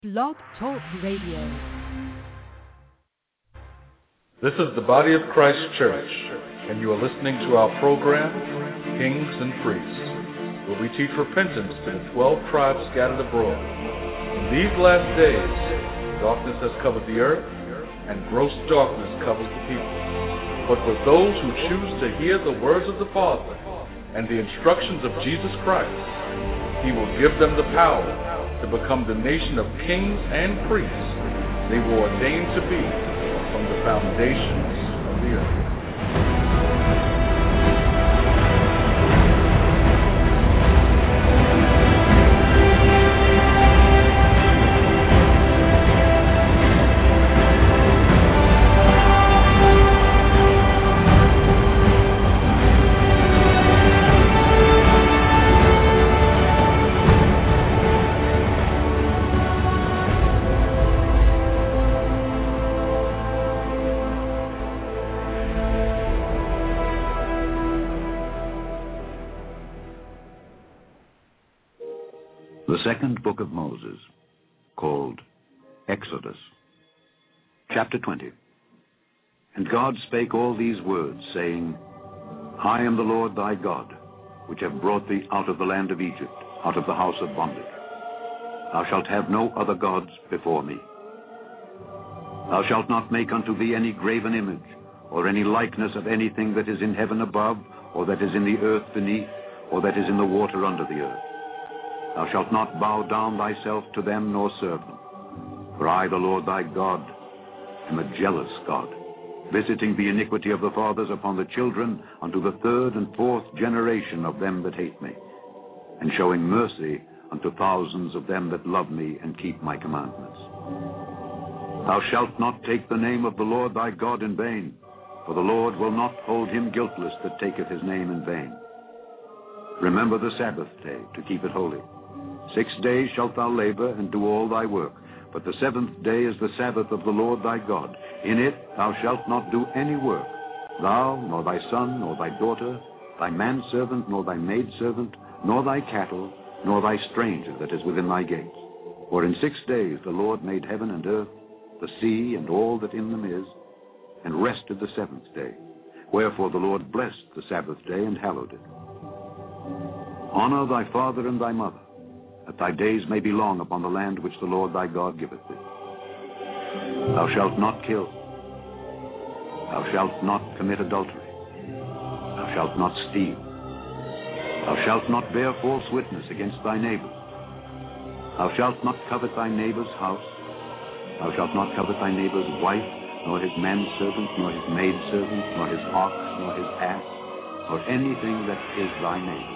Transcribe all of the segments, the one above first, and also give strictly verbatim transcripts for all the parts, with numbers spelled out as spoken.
Blog Talk Radio. This is the Body of Christ Church, and you are listening to our program, Kings and Priests, where we teach repentance to the twelve tribes scattered abroad. In these last days, darkness has covered the earth, and gross darkness covers the people. But for those who choose to hear the words of the Father and the instructions of Jesus Christ, He will give them the power to become the nation of kings and priests they were ordained to be from the foundations of the earth. The second book of Moses, called Exodus. Chapter twenty. And God spake all these words, saying, I am the Lord thy God, which have brought thee out of the land of Egypt, out of the house of bondage. Thou shalt have no other gods before me. Thou shalt not make unto thee any graven image, or any likeness of anything that is in heaven above, or that is in the earth beneath, or that is in the water under the earth. Thou shalt not bow down thyself to them, nor serve them. For I, the Lord thy God, am a jealous God, visiting the iniquity of the fathers upon the children unto the third and fourth generation of them that hate me, and showing mercy unto thousands of them that love me and keep my commandments. Thou shalt not take the name of the Lord thy God in vain, for the Lord will not hold him guiltless that taketh his name in vain. Remember the Sabbath day, to keep it holy. Six days shalt thou labor and do all thy work, but the seventh day is the Sabbath of the Lord thy God. In it thou shalt not do any work, thou, nor thy son, nor thy daughter, thy manservant, nor thy maidservant, nor thy cattle, nor thy stranger that is within thy gates. For in six days the Lord made heaven and earth, the sea, and all that in them is, and rested the seventh day. Wherefore the Lord blessed the Sabbath day and hallowed it. Honor thy father and thy mother, that thy days may be long upon the land which the Lord thy God giveth thee. Thou shalt not kill. Thou shalt not commit adultery. Thou shalt not steal. Thou shalt not bear false witness against thy neighbor. Thou shalt not covet thy neighbor's house. Thou shalt not covet thy neighbor's wife, nor his manservant, nor his maidservant, nor his ox, nor his ass, nor anything that is thy neighbor's.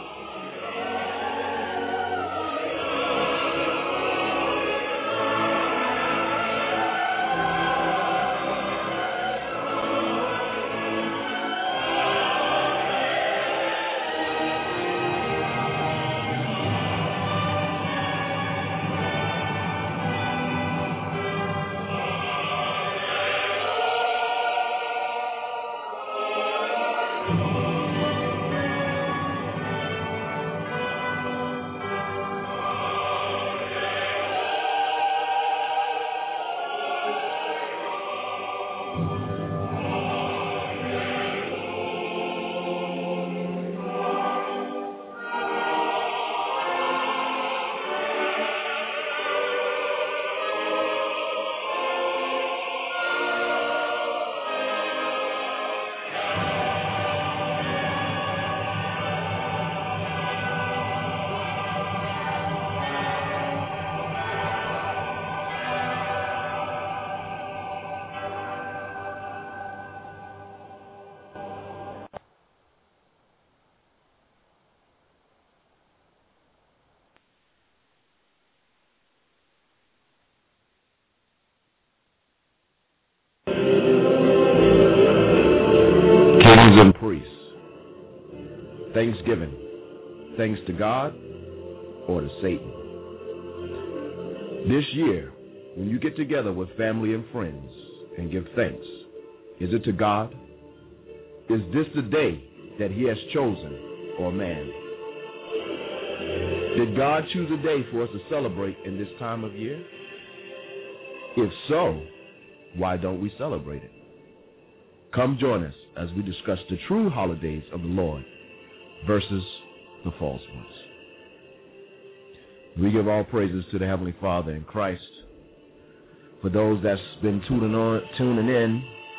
Kings and priests. Thanksgiving. Thanks to God or to Satan. This year, when you get together with family and friends and give thanks, is it to God? Is this the day that He has chosen, or man? Did God choose a day for us to celebrate in this time of year? If so, why don't we celebrate it? Come join us as we discuss the true holidays of the Lord versus the false ones. We give all praises to the Heavenly Father in Christ. For those that's been tuning on, tuning in,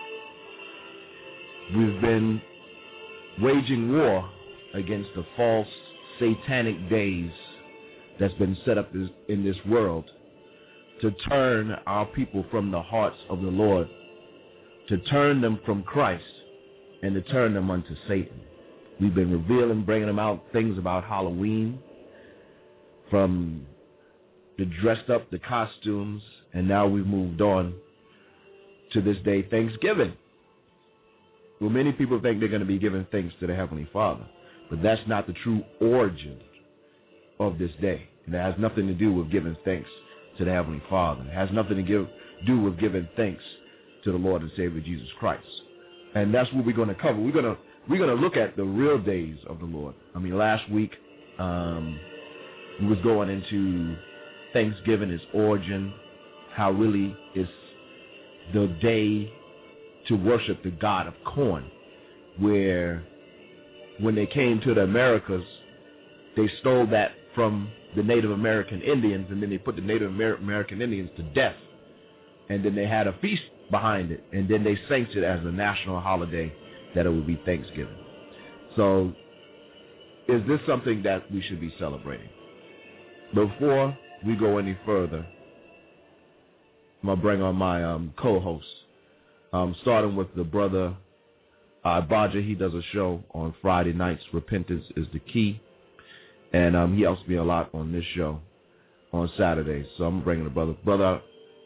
we've been waging war against the false satanic days that's been set up in this world to turn our people from the hearts of the Lord, to turn them from Christ, and to turn them unto Satan. We've been revealing, bringing them out things about Halloween, from the dressed up, the costumes, and now we've moved on to this day, Thanksgiving. Well, many people think they're going to be giving thanks to the Heavenly Father, but that's not the true origin of this day. And it has nothing to do with giving thanks to the Heavenly Father. It has nothing to give, do with giving thanks to the Lord and Savior Jesus Christ. And that's what we're going to cover. We're going to we're going to look at the real days of the Lord. I mean, last week um, we was going into Thanksgiving, its origin, how really it's the day to worship the god of corn, where when they came to the Americas, they stole that from the Native American Indians, and then they put the Native Amer- American Indians to death, and then they had a feast behind it, and then they sanctioned it as a national holiday that it would be Thanksgiving. So is this something that we should be celebrating? Before we go any further, I'm going to bring on my um, co-host, um, starting with the brother uh, Baja. He does a show on Friday nights, Repentance is the Key, and um, he helps me a lot on this show on Saturdays. So I'm bringing the brother. Brother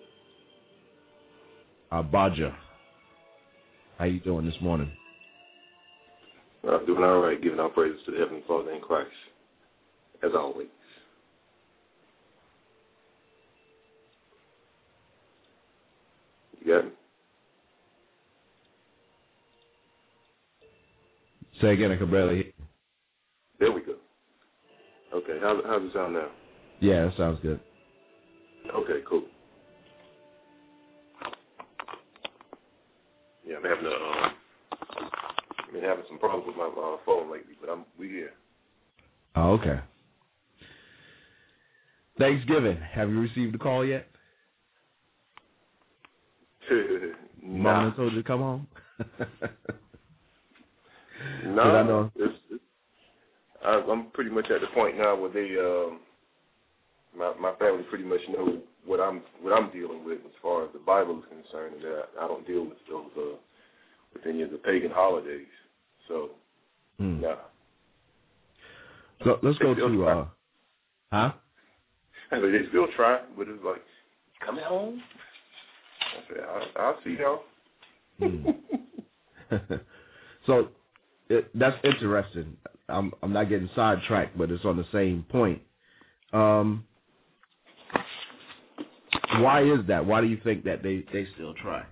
uh, Baja, how you doing this morning? I'm doing all right, giving our praises to the Heavenly Father in Christ, as always. You got me? Say again, I can barely hear. There we go. Okay, how, how's it sound now? Yeah, that sounds good. Okay, cool. Yeah, I'm having a, um, I've been having some problems with my uh, phone lately, but I'm we here. Oh, okay. Thanksgiving. Have you received the call yet? Nah. Mama told you to come home? No, I know. It's, it's, I, I'm pretty much at the point now where they, um, my my family pretty much know what I'm what I'm dealing with as far as the Bible is concerned, and that I don't deal with those uh, with any of the pagan holidays. So, mm. nah. So let's they go to uh, huh? They still try, but it's like, coming home. I said, I'll, I'll see y'all. mm. So it, that's interesting. I'm I'm not getting sidetracked, but it's on the same point. Um, why is that? Why do you think that they, they still try?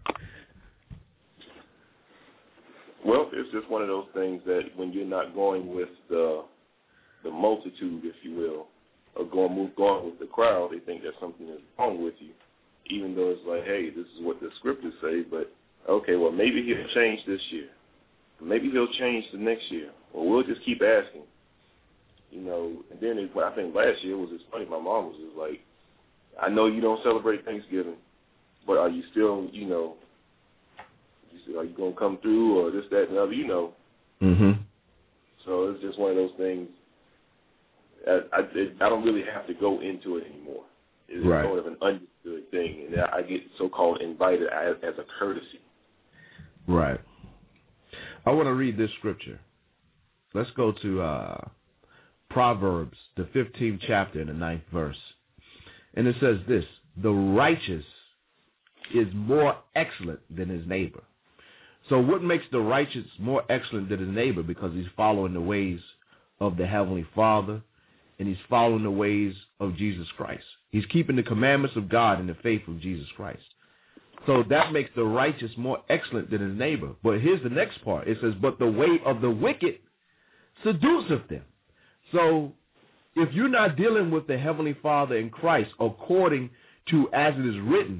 Well, it's just one of those things that when you're not going with the the multitude, if you will, or going move going with the crowd, they think that something is wrong with you, even though it's like, hey, this is what the scriptures say, but okay, well, maybe he'll change this year. Maybe he'll change the next year. Or we'll just keep asking. You know, and then it, I think last year it was just funny. My mom was just like, I know you don't celebrate Thanksgiving, but are you still, you know, you still, are you going to come through or this, that, and the other, you know. Mm-hmm. So it's just one of those things. I, I, it, I don't really have to go into it anymore. It's right. sort of an understood thing, and I get so-called invited as, as a courtesy. Right. I want to read this scripture. Let's go to uh, Proverbs, the fifteenth chapter and the ninth verse. And it says this: the righteous is more excellent than his neighbor. So what makes the righteous more excellent than his neighbor? Because he's following the ways of the Heavenly Father, and he's following the ways of Jesus Christ. He's keeping the commandments of God in the faith of Jesus Christ. So that makes the righteous more excellent than his neighbor. But here's the next part. It says, but the way of the wicked seduceth them. So if you're not dealing with the Heavenly Father in Christ according to as it is written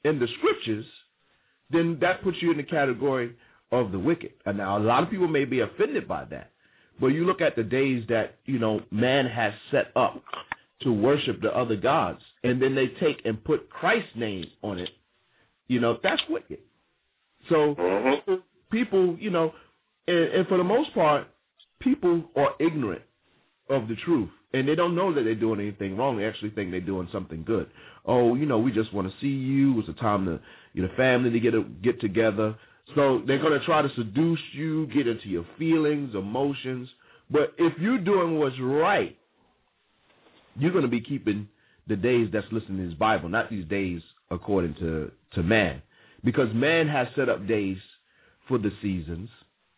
in the scriptures, then that puts you in the category of the wicked. And now, a lot of people may be offended by that. But you look at the days that, you know, man has set up to worship the other gods, and then they take and put Christ's name on it, you know, that's wicked. So mm-hmm. people, you know, and, and for the most part, people are ignorant of the truth, and they don't know that they're doing anything wrong. They actually think they're doing something good. Oh, you know, we just want to see you. It's a time to, you know, family to get a, get together. So they're going to try to seduce you, get into your feelings, emotions. But if you're doing what's right, you're going to be keeping the days that's listed in his Bible, not these days according to, to man. Because man has set up days for the seasons,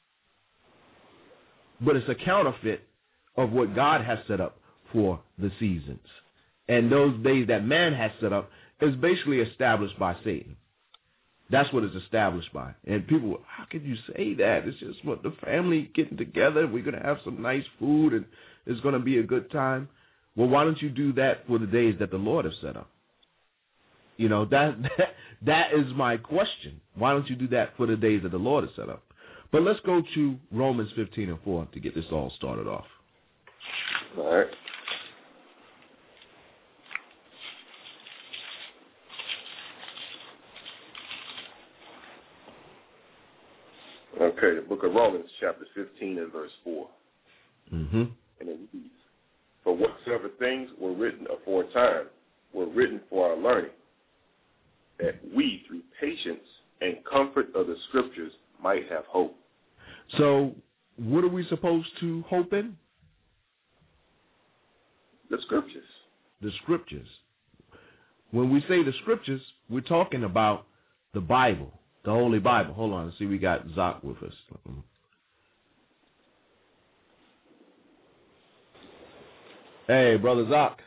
but it's a counterfeit of what God has set up for the seasons. And those days that man has set up is basically established by Satan. That's what it's established by. And people, how can you say that? It's just what the family getting together. We're going to have some nice food and it's going to be a good time. Well, why don't you do that for the days that the Lord has set up? You know, that, that that is my question. Why don't you do that for the days that the Lord has set up? But let's go to Romans fifteen and four to get this all started off. All right. Okay, the book of Romans, chapter fifteen and verse four. Mm-hmm. And it reads, "For whatsoever things were written aforetime were written for our learning, that we, through patience and comfort of the Scriptures, might have hope." So what are we supposed to hope in? The Scriptures. The Scriptures. When we say the Scriptures, we're talking about the Bible, the Holy Bible. Hold on. See, we got Zach with us. Hey, Brother Zach.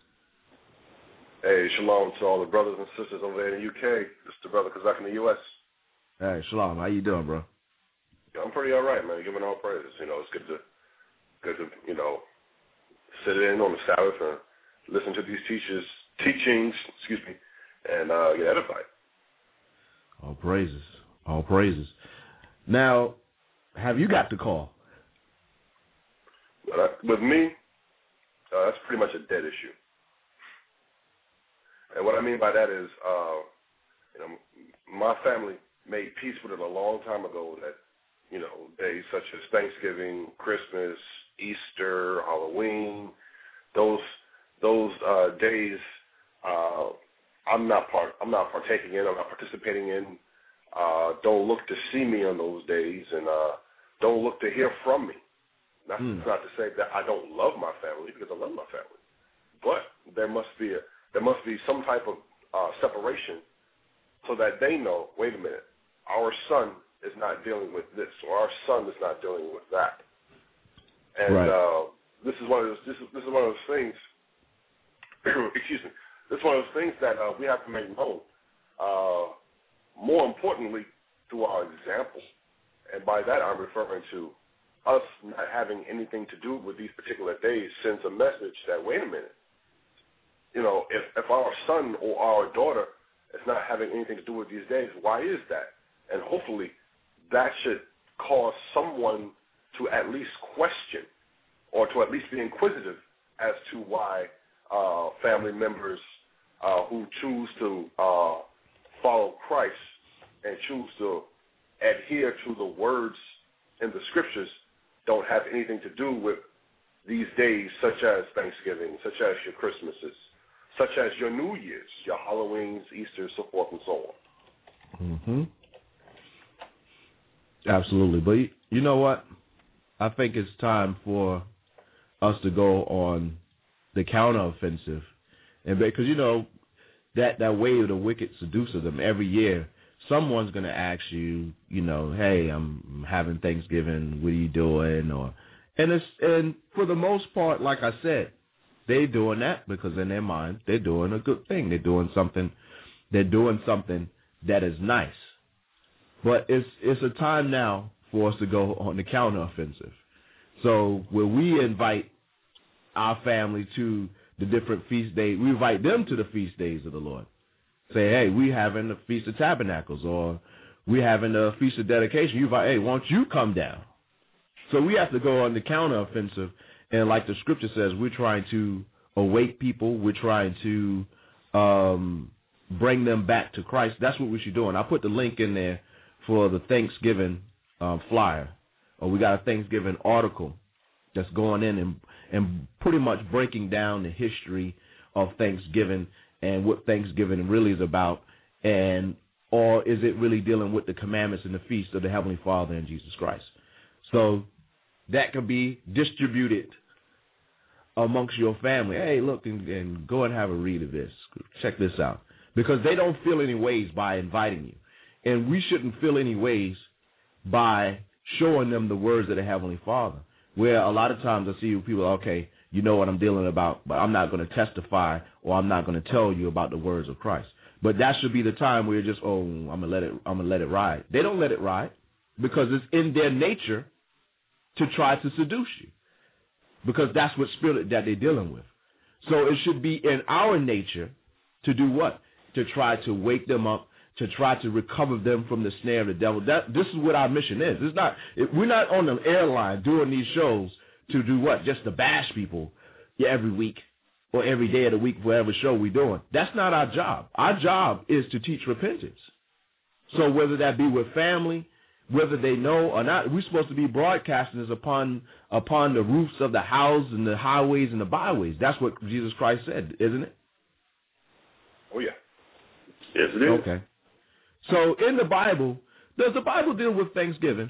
Hey, shalom to all the brothers and sisters over there in the U K. This is the brother Kazak in the U S. Hey, shalom. How you doing, bro? Yeah, I'm pretty all right, man. Giving all praises. You know, it's good to, good to, you know, sit in on the Sabbath and listen to these teachers' teachings, excuse me, and uh, get edified. All praises. All praises. Now, have you got the call? Well, that, with me, uh, that's pretty much a dead issue. And what I mean by that is, uh, you know, my family made peace with it a long time ago that, you know, days such as Thanksgiving, Christmas, Easter, Halloween, those those uh, days, uh, I'm not part. I'm not partaking in. I'm not participating in. Uh, don't look to see me on those days, and uh, don't look to hear from me. That's mm. not to say that I don't love my family, because I love my family, but there must be a there must be some type of uh, separation so that they know. Wait a minute, our son is not dealing with this, or our son is not dealing with that. And right. uh, this is one of those. This is this is one of those things. excuse me. This is one of those things that uh, we have to make known. Uh, more importantly, through our example, and by that I'm referring to us not having anything to do with these particular days sends a message that, wait a minute, you know, if, if our son or our daughter is not having anything to do with these days, why is that? And hopefully that should cause someone to at least question or to at least be inquisitive as to why uh, family members uh, who choose to uh, follow Christ and choose to adhere to the words in the Scriptures don't have anything to do with these days, such as Thanksgiving, such as your Christmases, such as your New Year's, your Halloweens, Easter, so forth and so on. Mm-hmm. Absolutely. But you know what? I think it's time for us to go on the counteroffensive. And because, you know, that, that wave of the wicked seduces them every year. Someone's going to ask you, you know, hey, I'm having Thanksgiving. What are you doing? Or, and it's, and for the most part, like I said, they're doing that because in their mind, they're doing a good thing. They're doing something, they're doing something that is nice. But it's, it's a time now for us to go on the counteroffensive. So where we invite our family to the different feast days, we invite them to the feast days of the Lord. say, hey, we having the Feast of Tabernacles, or we having the Feast of Dedication. You invite, hey, why don't you come down? So we have to go on the counteroffensive, and like the scripture says, we're trying to awake people. We're trying to um, bring them back to Christ. That's what we should do. And I put the link in there for the Thanksgiving um, flyer, or we got a Thanksgiving article that's going in and, and pretty much breaking down the history of Thanksgiving and what Thanksgiving really is about, and or is it really dealing with the commandments and the feast of the Heavenly Father and Jesus Christ? So that can be distributed amongst your family. Hey, look, and, and go and have a read of this. Check this out. Because they don't feel any ways by inviting you. And we shouldn't feel any ways by showing them the words of the Heavenly Father. Where a lot of times I see people, okay, you know what I'm dealing about, but I'm not going to testify or I'm not going to tell you about the words of Christ. But that should be the time where you're just, oh, I'm gonna let it, I'm gonna let it ride. They don't let it ride because it's in their nature to try to seduce you, because that's what spirit that they're dealing with. So it should be in our nature to do what? To try to wake them up, to try to recover them from the snare of the devil. That this is what our mission is. It's not. It, we're not on the airline doing these shows to do what? Just to bash people every week or every day of the week, whatever show we're doing. That's not our job. Our job is to teach repentance. So whether that be with family, whether they know or not, we're supposed to be broadcasting this upon upon the roofs of the houses and the highways and the byways. That's what Jesus Christ said, isn't it? Oh, yeah. Yes, it is. Okay. So in the Bible, does the Bible deal with Thanksgiving?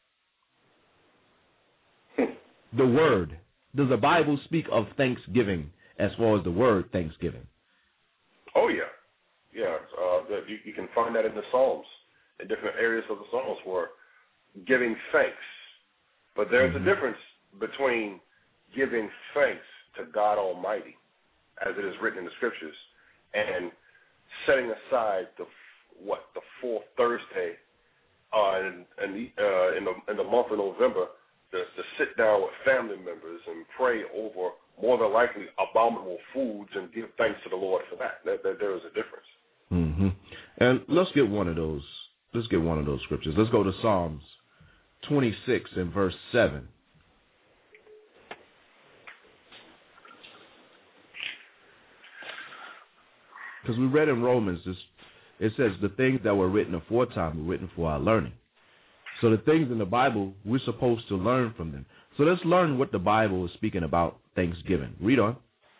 The word. Does the Bible speak of Thanksgiving as far as the word Thanksgiving? Oh, yeah. Yeah. Uh, that you, you can find that in the Psalms, in different areas of the Psalms for giving thanks. But there's mm-hmm. a difference between giving thanks to God Almighty, as it is written in the Scriptures, and setting aside the what the fourth Thursday uh, in, in, the, uh, in, the, in the month of November to, to sit down with family members and pray over more than likely abominable foods and give thanks to the Lord for that. That, that there is a difference. Mm-hmm. And let's get one of those. Let's get one of those scriptures. Let's go to Psalms twenty-six and verse seven. Because we read in Romans, this, it says the things that were written aforetime were written for our learning. So the things in the Bible, we're supposed to learn from them. So let's learn what the Bible is speaking about Thanksgiving. Read on.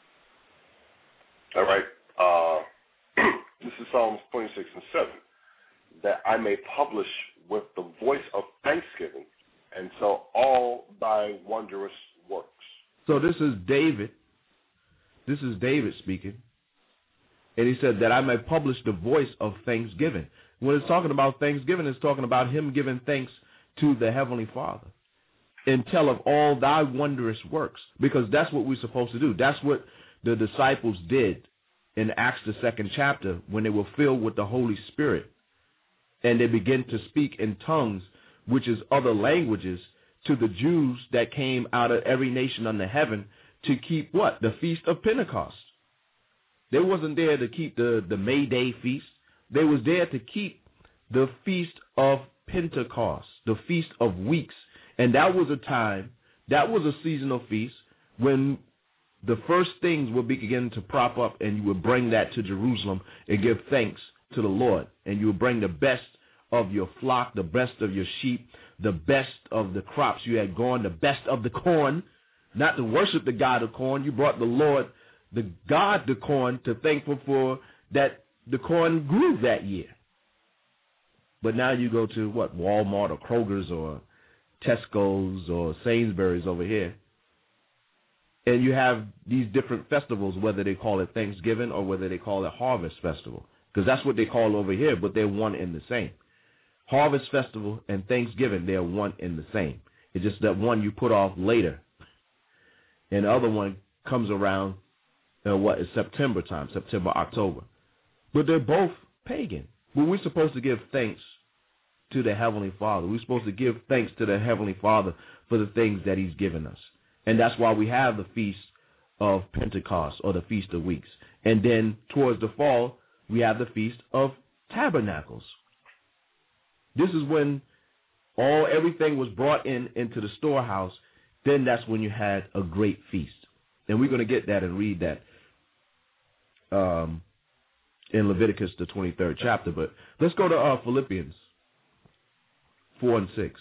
All right. Uh, this is Psalms twenty-six and seven. That I may publish with the voice of thanksgiving and tell all thy wondrous works. So this is David. This is David speaking. And he said that I may publish the voice of thanksgiving. When it's talking about thanksgiving, it's talking about him giving thanks to the Heavenly Father. And tell of all thy wondrous works. Because that's what we're supposed to do. That's what the disciples did in Acts the second chapter when they were filled with the Holy Spirit. And they began to speak in tongues, which is other languages, to the Jews that came out of every nation under heaven to keep what? The Feast of Pentecost. They wasn't there to keep the, the May Day feast. They was there to keep the Feast of Pentecost, the Feast of Weeks. And that was a time, that was a seasonal feast when the first things would begin to prop up, and you would bring that to Jerusalem and give thanks to the Lord. And you would bring the best of your flock, the best of your sheep, the best of the crops you had gone, the best of the corn, not to worship the God of corn. You brought the Lord, the God, the corn, to thankful for that the corn grew that year. But now you go to what, Walmart or Kroger's or Tesco's or Sainsbury's over here, and you have these different festivals, whether they call it Thanksgiving or whether they call it Harvest Festival, because that's what they call over here, but they're one and the same. Harvest Festival and Thanksgiving, they're one and the same. It's just that one you put off later, and the other one comes around, uh, what, is September time, September, October. But they're both pagan. But we're supposed to give thanks to the Heavenly Father. We're supposed to give thanks to the Heavenly Father for the things that he's given us. And that's why we have the Feast of Pentecost or the Feast of Weeks. And then towards the fall, we have the Feast of Tabernacles. This is when all everything was brought in into the storehouse. Then that's when you had a great feast. And we're going to get that and read that um, in Leviticus, the twenty-third chapter. But let's go to uh, Philippians four and six.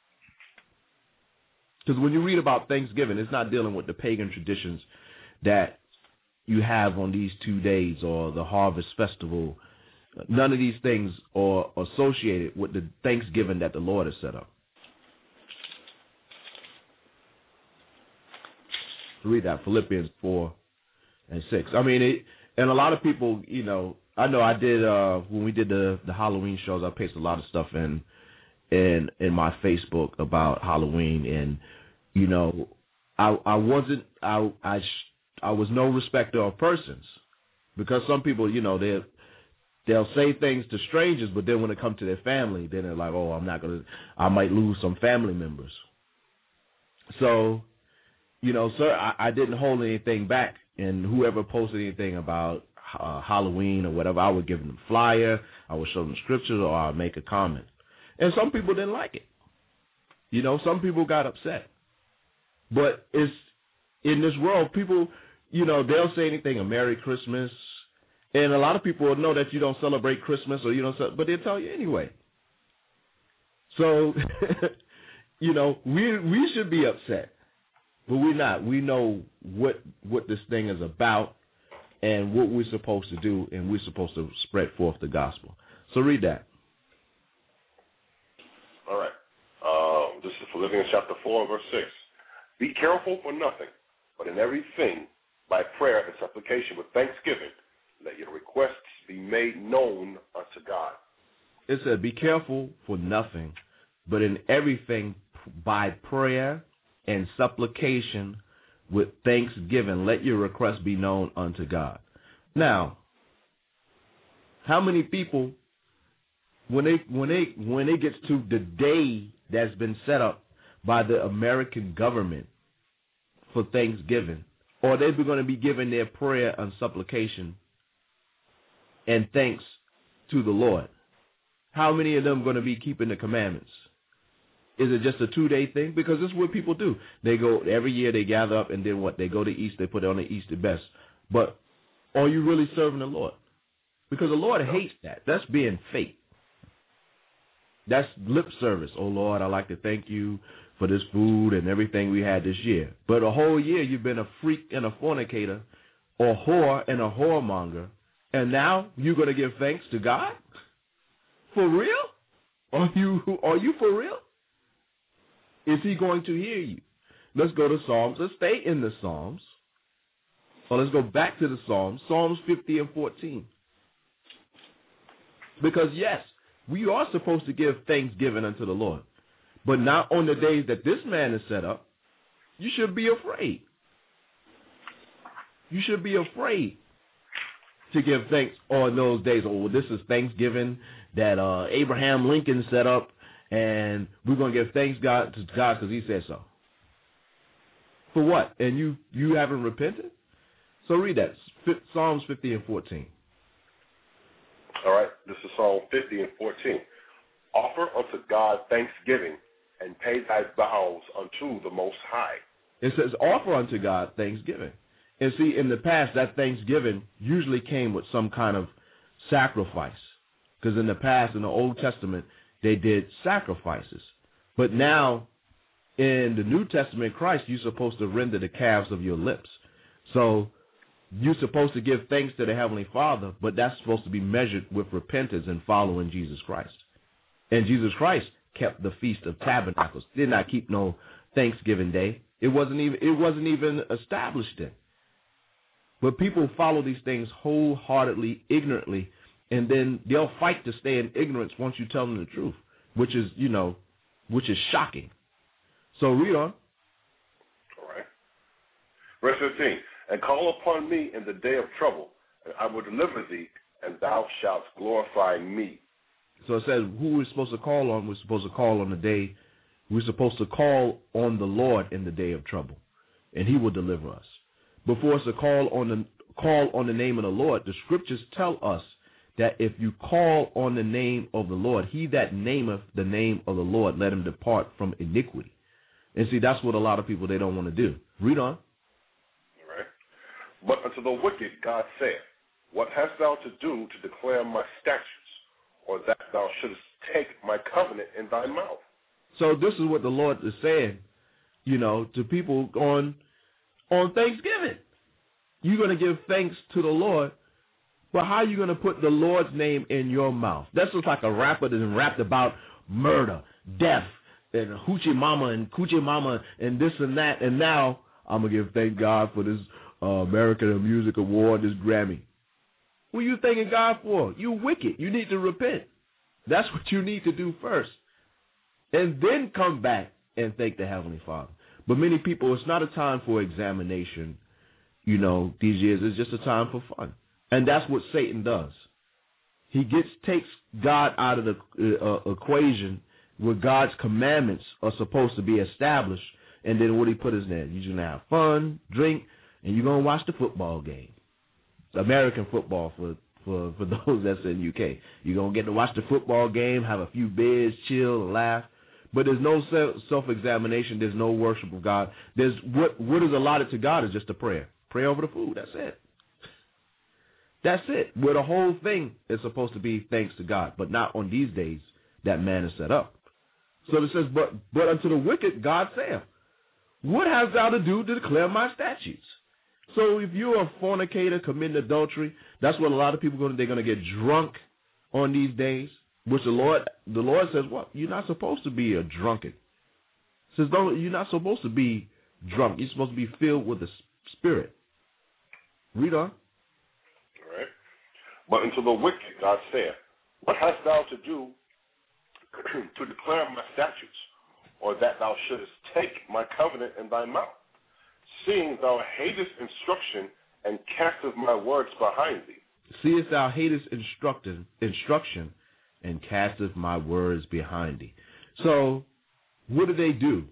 Because when you read about Thanksgiving, it's not dealing with the pagan traditions that you have on these two days or the harvest festival. None of these things are associated with the Thanksgiving that the Lord has set up. Read that, Philippians four and six. I mean, it, and a lot of people, you know, I know I did, uh, when we did the, the Halloween shows, I pasted a lot of stuff in, in, in my Facebook about Halloween. And, you know, I, I wasn't, I, I, I was no respecter of persons, because some people, you know, they they'll say things to strangers, but then when it comes to their family, then they're like, oh, I'm not going to, I might lose some family members. So, you know, sir, I, I didn't hold anything back. And whoever posted anything about uh, Halloween or whatever, I would give them a flyer, I would show them scriptures, or I would make a comment. And some people didn't like it. You know, some people got upset. But it's, in this world, people, you know, they'll say anything, a Merry Christmas. And a lot of people will know that you don't celebrate Christmas, or you don't, but they'll tell you anyway. So, you know, we we should be upset, but we're not. We know what what this thing is about and what we're supposed to do, and we're supposed to spread forth the gospel. So read that. All right. Um, this is Philippians chapter four, verse six. Be careful for nothing, but in everything, by prayer and supplication with thanksgiving, let your requests be made known unto God. It said, be careful for nothing, but in everything by prayer and supplication with thanksgiving, let your requests be known unto God. Now, how many people, when they when they when it gets to the day that's been set up by the American government for Thanksgiving, or they're going to be giving their prayer and supplication and thanks to the Lord, how many of them are going to be keeping the commandments? Is it just a two-day thing? Because this is what people do. They go, every year they gather up, and then what? They go to East, they put it on the Easter best. But are you really serving the Lord? Because the Lord hates that. That's being fake. That's lip service. Oh, Lord, I'd like to thank you for this food and everything we had this year. But a whole year you've been a freak and a fornicator, or whore and a whoremonger, and now you're going to give thanks to God? For real? Are you are you for real? Is he going to hear you? Let's go to Psalms. Let's stay in the Psalms. So let's go back to the Psalms. Psalms fifty and fourteen. Because, yes, we are supposed to give thanksgiving unto the Lord. But not on the days that this man is set up. You should be afraid. You should be afraid to give thanks on those days. Oh, this is Thanksgiving that uh, Abraham Lincoln set up, and we're going to give thanks God to God because he said so. For what? And you, you haven't repented? So read that, Psalms fifty and fourteen. All right, this is Psalm fifty and fourteen. Offer unto God thanksgiving, and pay thy vows unto the Most High. It says offer unto God thanksgiving. And see, in the past, that thanksgiving usually came with some kind of sacrifice. Because in the past, in the Old Testament, they did sacrifices. But now, in the New Testament, Christ, you're supposed to render the calves of your lips. So you're supposed to give thanks to the Heavenly Father, but that's supposed to be measured with repentance and following Jesus Christ. And Jesus Christ kept the Feast of Tabernacles. Did not keep no Thanksgiving Day. It wasn't even it wasn't even established then. But people follow these things wholeheartedly, ignorantly, and then they'll fight to stay in ignorance once you tell them the truth, which is, you know, which is shocking. So read on. All right. Verse fifteen. And call upon me in the day of trouble, and I will deliver thee, and thou shalt glorify me. So it says who we're supposed to call on. We're supposed to call on the day. We're supposed to call on the Lord in the day of trouble, and he will deliver us. Before us to call on the call on the name of the Lord, the scriptures tell us that if you call on the name of the Lord, he that nameth the name of the Lord, let him depart from iniquity. And see, that's what a lot of people, they don't want to do. Read on. All right. But unto the wicked God saith, what hast thou to do to declare my statutes, or that thou shouldest take my covenant in thy mouth? So this is what the Lord is saying, you know, to people on on Thanksgiving. You're going to give thanks to the Lord, but how are you going to put the Lord's name in your mouth? That's just like a rapper that's rapped about murder, death, and hoochie mama and coochie mama and this and that, and now I'm going to give thank God for this uh, American Music Award, this Grammy. What are you thanking God for? You wicked. You need to repent. That's what you need to do first. And then come back and thank the Heavenly Father. But many people, it's not a time for examination, you know, these years. It's just a time for fun. And that's what Satan does. He gets takes God out of the uh, equation where God's commandments are supposed to be established. And then what he put is there. You're going to have fun, drink, and you're going to watch the football game. American football for, for, for those that's in the U K. You're going to get to watch the football game, have a few beers, chill, and laugh. But there's no self-examination. There's no worship of God. There's what what is allotted to God is just a prayer. Pray over the food. That's it. That's it. Where the whole thing is supposed to be thanks to God, but not on these days that man is set up. So it says, but but unto the wicked God saith, what hast thou to do to declare my statutes? So if you're a fornicator committing adultery, that's what a lot of people are going to, they're going to get drunk on these days. Which the Lord, the Lord says, what? You're not supposed to be a drunkard. Says, don't, you're not supposed to be drunk. You're supposed to be filled with the Spirit. Read on. All right. But unto the wicked God saith, what hast thou to do to declare my statutes, or that thou shouldest take my covenant in thy mouth, seeing thou hatest instruction and casteth my words behind thee? Seest thou hatest instruction, instruction, and casteth my words behind thee. So, what do they do?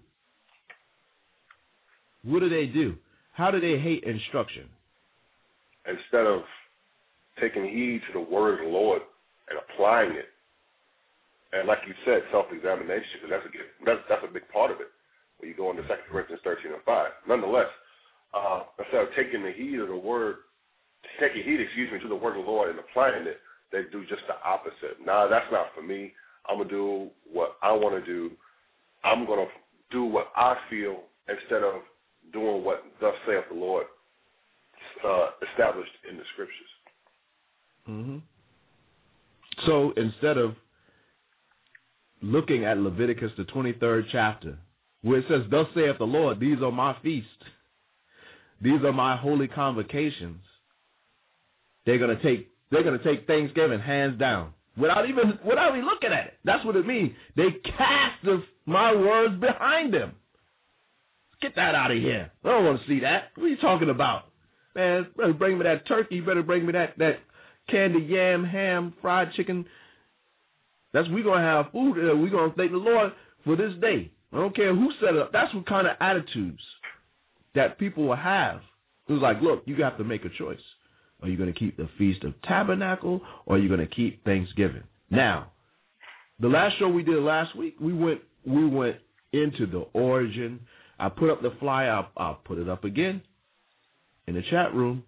What do they do? How do they hate instruction? Instead of taking heed to the word of the Lord and applying it, and like you said, self-examination, because that's a, that's, that's a big part of it when you go into Second Corinthians thirteen and five. Nonetheless, uh, instead of taking the heed of the word, taking heed, excuse me, to the word of the Lord and applying it, they do just the opposite. Nah, that's not for me. I'm going to do what I want to do. I'm going to do what I feel instead of doing what thus saith the Lord uh, established in the Scriptures. Mm-hmm. So instead of looking at Leviticus, the twenty-third chapter, where it says, thus saith the Lord, these are my feasts. These are my holy convocations. They're going to take They're going to take Thanksgiving hands down without even without even looking at it. That's what it means. They cast my words behind them. Get that out of here. I don't want to see that. What are you talking about? Man, better bring me that turkey. You better bring me that, that candy yam, ham, fried chicken. That's we're going to have food. We're going to thank the Lord for this day. I don't care who set it up. That's what kind of attitudes that people will have. It was like, look, you have to make a choice. Are you going to keep the Feast of Tabernacle, or are you going to keep Thanksgiving? Now, the last show we did last week, we went we went into the origin. I put up the flyer. I'll, I'll put it up again in the chat room.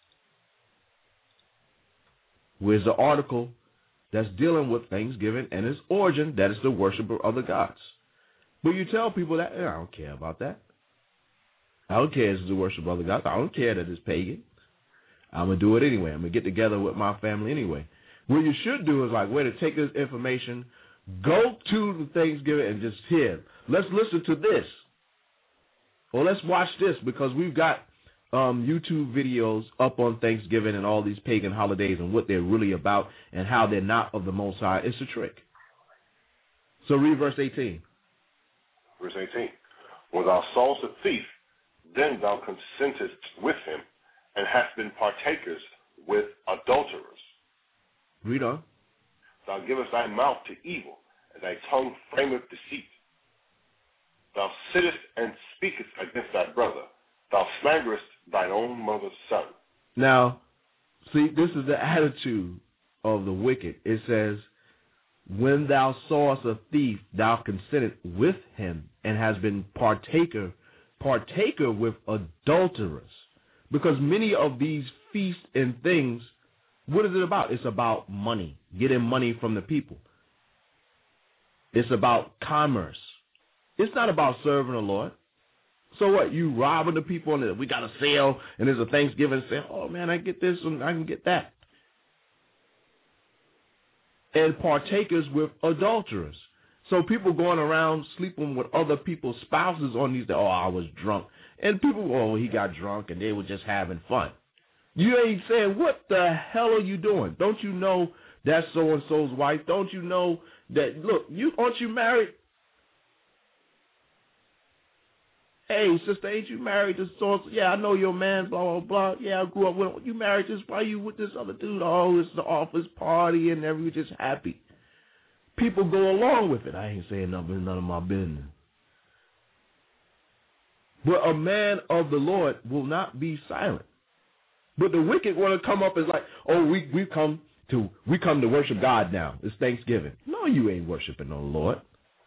Where's the article that's dealing with Thanksgiving and its origin? That is the worship of other gods. But you tell people that, I don't care about that. I don't care if it's the worship of other gods. I don't care that it's pagan. I'm going to do it anyway. I'm going to get together with my family anyway. What you should do is like, wait, to take this information, go to the Thanksgiving and just hear. Let's listen to this. Or let's watch this, because we've got um, YouTube videos up on Thanksgiving and all these pagan holidays and what they're really about and how they're not of the Most High. It's a trick. So read verse eighteen. Verse eighteen. When thou sawest a thief, then thou consentest with him, and hast been partakers with adulterers. Read on. Thou givest thy mouth to evil, and thy tongue frameth deceit. Thou sittest and speakest against thy brother. Thou slanderest thine own mother's son. Now, see, this is the attitude of the wicked, it says, when thou sawest a thief, thou consentest with him, and has been partaker, partaker with adulterers. Because many of these feasts and things, what is it about? It's about money, getting money from the people. It's about commerce. It's not about serving the Lord. So what? You robbing the people, and we got a sale, and there's a Thanksgiving sale. Oh, man, I get this, and I can get that. And partakers with adulterers. So people going around sleeping with other people's spouses on these days. Oh, I was drunk. And people, oh, he got drunk, and they were just having fun. You ain't saying, what the hell are you doing? Don't you know that's so-and-so's wife? Don't you know that, look, you aren't you married? Hey, sister, ain't you married to so-and-so? Yeah, I know your man, blah, blah, blah. Yeah, I grew up with him. You married this, why you with this other dude? Oh, it's the office party, and everyone's just happy. People go along with it. I ain't saying nothing, none of my business. But a man of the Lord will not be silent. But the wicked want to come up as like, oh, we we come to we come to worship God now. It's Thanksgiving. No, you ain't worshiping the Lord.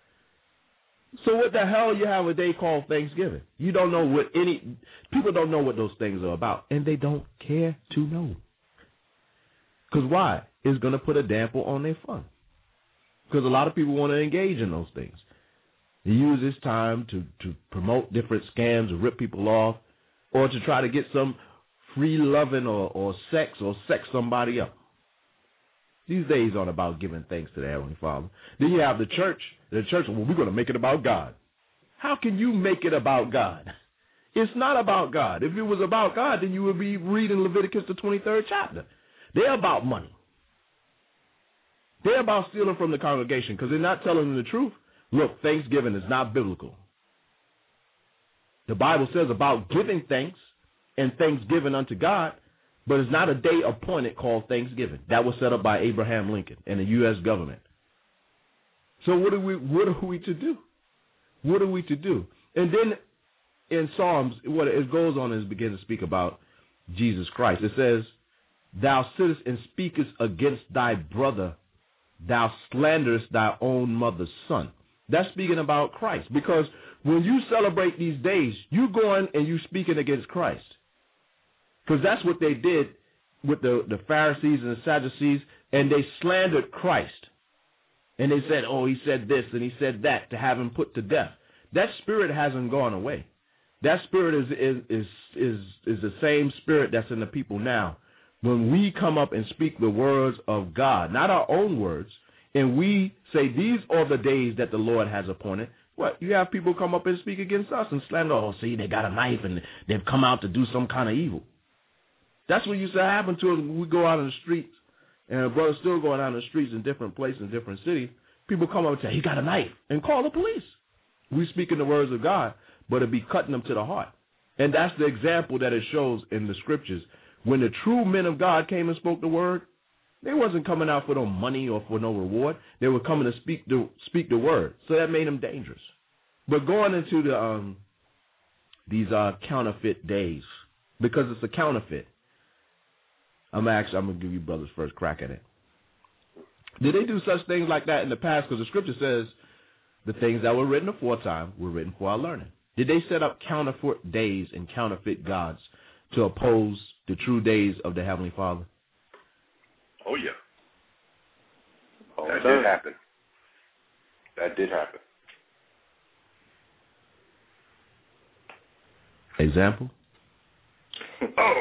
So what the hell you have a day called Thanksgiving? You don't know what any people don't know what those things are about, and they don't care to know. Because why? It's going to put a damper on their fun. Because a lot of people want to engage in those things. They use this time to, to promote different scams or rip people off, or to try to get some free loving or, or sex or sex somebody up. These days aren't about giving thanks to the Heavenly Father. Then you have the church. The church, well, we're going to make it about God. How can you make it about God? It's not about God. If it was about God, then you would be reading Leviticus, the twenty-third chapter. They're about money. They're about stealing from the congregation because they're not telling them the truth. Look, Thanksgiving is not biblical. The Bible says about giving thanks and thanksgiving unto God, but it's not a day appointed called Thanksgiving. That was set up by Abraham Lincoln and the U S government. So what are we what are we to do? What are we to do? And then in Psalms, what it goes on is begin to speak about Jesus Christ. It says, thou sittest and speakest against thy brother, thou slanderest thy own mother's son. That's speaking about Christ. Because when you celebrate these days, you going and you speaking against Christ. Because that's what they did with the, the Pharisees and the Sadducees, and they slandered Christ. And they said, oh, he said this and he said that to have him put to death. That spirit hasn't gone away. That spirit is is is is, is the same spirit that's in the people now. When we come up and speak the words of God, not our own words, and we say these are the days that the Lord has appointed, what? You have people come up and speak against us and slander, oh, see, they got a knife and they've come out to do some kind of evil. That's what used to happen to us when we go out in the streets, and our brother's still going out in the streets in different places, in different cities. People come up and say, he got a knife, and call the police. We speak in the words of God, but it be cutting them to the heart. And that's the example that it shows in the scriptures. When the true men of God came and spoke the word, they wasn't coming out for no money or for no reward. They were coming to speak the speak the word. So that made them dangerous. But going into the um, these uh, counterfeit days, because it's a counterfeit, I'm actually I'm gonna give you brothers first crack at it. Did they do such things like that in the past? Because the scripture says the things that were written aforetime were written for our learning. Did they set up counterfeit days and counterfeit gods to oppose the true days of the Heavenly Father? Oh, yeah. Oh, that did did happen. That did happen. Example? Oh.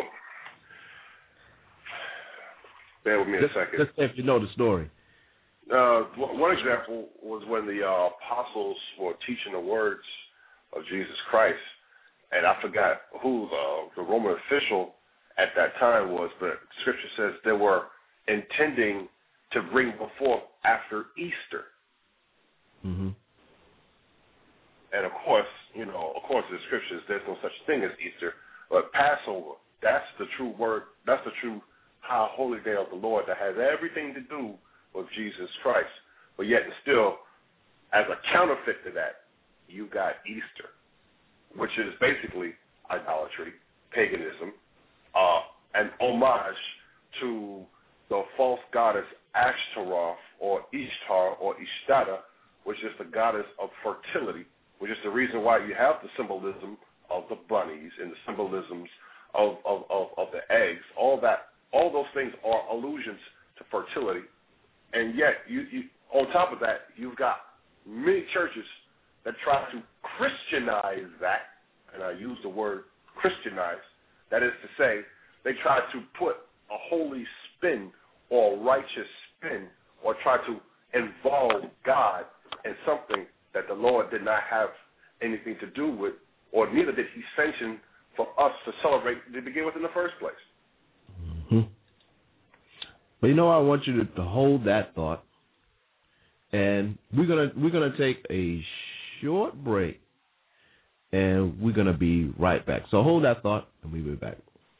Bear with me a Just, second. just if you know the story. Uh, one example was when the uh, apostles were teaching the words of Jesus Christ, and I forgot who uh, the Roman official at that time was, but Scripture says they were intending to bring them forth after Easter. Mm-hmm. And of course, you know, of course, in the Scriptures, there's no such thing as Easter, but Passover, that's the true word, that's the true high holy day of the Lord that has everything to do with Jesus Christ. But yet and still, as a counterfeit to that, you got Easter, which is basically idolatry, paganism, uh, an homage to the false goddess Ashtaroth or Ishtar or Ishtata, which is the goddess of fertility, which is the reason why you have the symbolism of the bunnies and the symbolisms of, of, of, of the eggs. All that, all those things are allusions to fertility. And yet, you, you, on top of that, you've got many churches that try to Christianize that, and I use the word Christianize, that is to say, they try to put a holy spin or righteous spin or try to involve God in something that the Lord did not have anything to do with, or neither did he sanction for us to celebrate to begin with in the first place. Mm-hmm. But you know, I want you to, to hold that thought, and we're gonna we're gonna take a short break, and we're gonna be right back. So hold that thought, and we'll be back.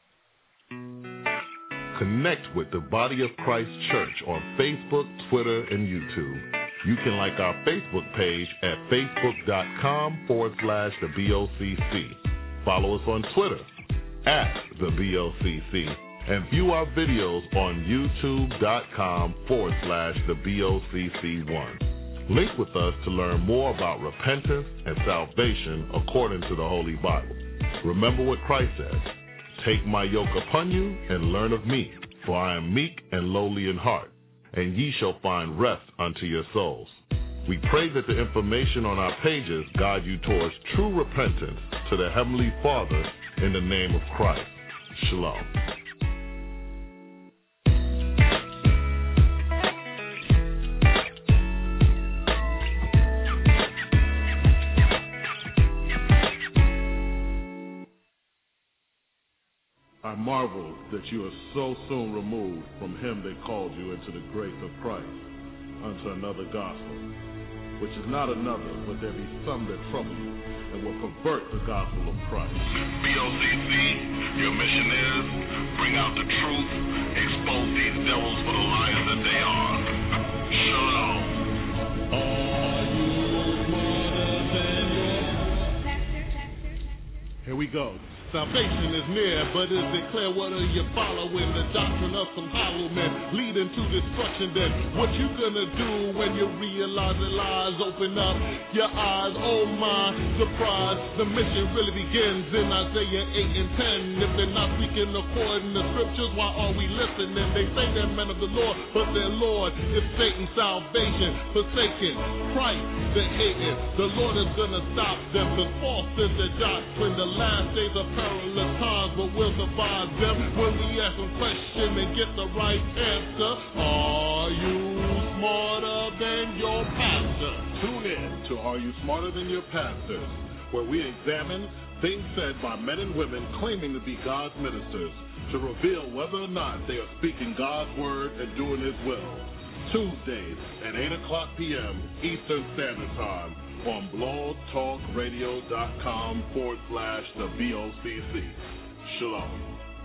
Connect with the Body of Christ Church on Facebook, Twitter, and YouTube. You can like our Facebook page at facebook.com forward slash the BOCC. Follow us on Twitter at the BOCC. And view our videos on youtube.com forward slash the BOCC1. Link with us to learn more about repentance and salvation according to the Holy Bible. Remember what Christ says. Take my yoke upon you and learn of me, for I am meek and lowly in heart, and ye shall find rest unto your souls. We pray that the information on our pages guide you towards true repentance to the Heavenly Father in the name of Christ. Shalom. I marvel that you are so soon removed from him that called you into the grace of Christ unto another gospel, which is not another, but there be some that trouble you and will pervert the gospel of Christ. B O C C, your mission is bring out the truth, expose these devils for the liars that they are. Shalom. Are you smarter than your... Here we go. Salvation is near, but is it clear what are you following? The doctrine of some hollow men leading to destruction. Then what you gonna do when you realize the lies open up your eyes? Oh my surprise, the mission really begins in Isaiah eight and ten. If they're not speaking according to scriptures, why are we listening? They say they're men of the Lord, but their Lord is Satan's salvation. Forsaken, Christ, they're hating. The Lord is gonna stop them, cause false is the doctrine. The last days of perilous times, but we'll survive them when we ask them questions and get the right answer. Are you smarter than your pastor? Tune in to Are You Smarter Than Your Pastors, where we examine things said by men and women claiming to be God's ministers to reveal whether or not they are speaking God's word and doing his will. Tuesdays at eight o'clock p.m. Eastern Standard Time on blogtalkradio.com forward slash the BOCC. Shalom.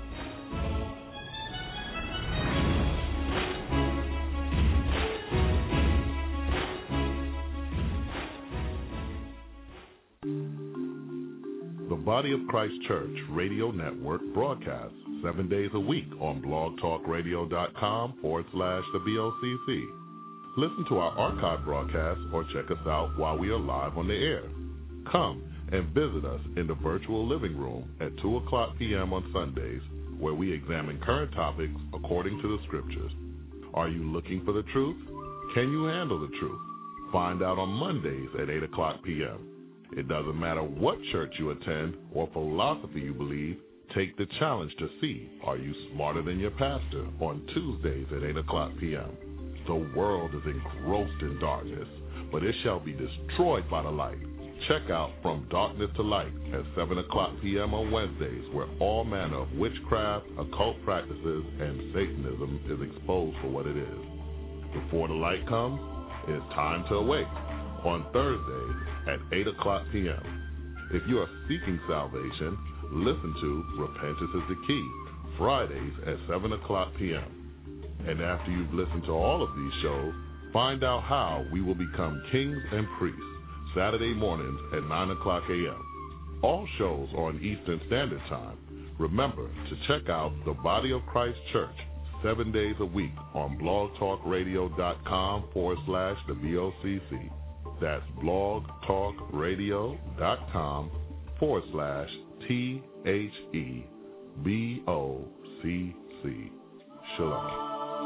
The Body of Christ Church Radio Network broadcasts seven days a week on blogtalkradio.com forward slash the BOCC. Listen to our archive broadcasts or check us out while we are live on the air. Come and visit us in the virtual living room at two o'clock p.m. on Sundays, where we examine current topics according to the scriptures. Are you looking for the truth? Can you handle the truth? Find out on Mondays at eight o'clock p.m. It doesn't matter what church you attend or philosophy you believe, take the challenge to see, are you smarter than your pastor, on Tuesdays at eight o'clock p.m. The world is engrossed in darkness, but it shall be destroyed by the light. Check out From Darkness to Light at seven o'clock p.m. on Wednesdays, where all manner of witchcraft, occult practices, and Satanism is exposed for what it is. Before the light comes, it's time to awake on Thursdays at eight o'clock p.m. If you are seeking salvation, listen to Repentance is the Key, Fridays at seven o'clock p.m. And after you've listened to all of these shows, find out how we will become kings and priests, Saturday mornings at nine o'clock a.m. All shows are on Eastern Standard Time. Remember to check out the Body of Christ Church, seven days a week on blogtalkradio.com forward slash the B O C C. That's blogtalkradio.com forward slash T H E B O C C. Shalom.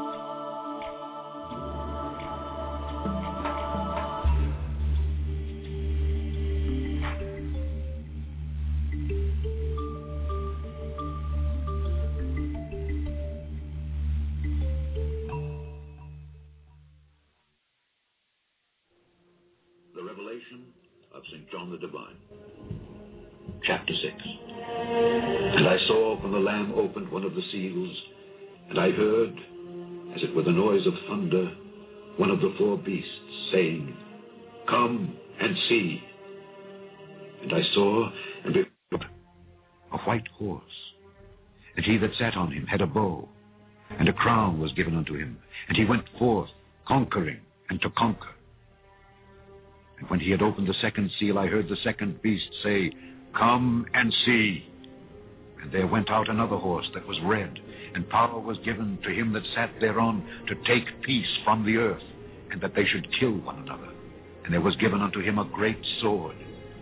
Of Saint John the Divine. Chapter six. And I saw when the Lamb opened one of the seals, and I heard, as it were the noise of thunder, one of the four beasts saying, Come and see. And I saw, and behold, a white horse, and he that sat on him had a bow, and a crown was given unto him, and he went forth, conquering and to conquer. And when he had opened the second seal, I heard the second beast say, Come and see. And there went out another horse that was red, and power was given to him that sat thereon to take peace from the earth, and that they should kill one another. And there was given unto him a great sword.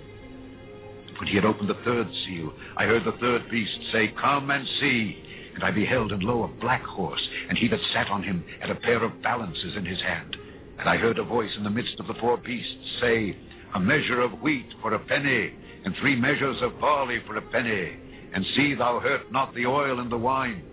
And when he had opened the third seal, I heard the third beast say, Come and see. And I beheld, and lo, a black horse, and he that sat on him had a pair of balances in his hand. And I heard a voice in the midst of the four beasts say, A measure of wheat for a penny, and three measures of barley for a penny, and see thou hurt not the oil and the wine.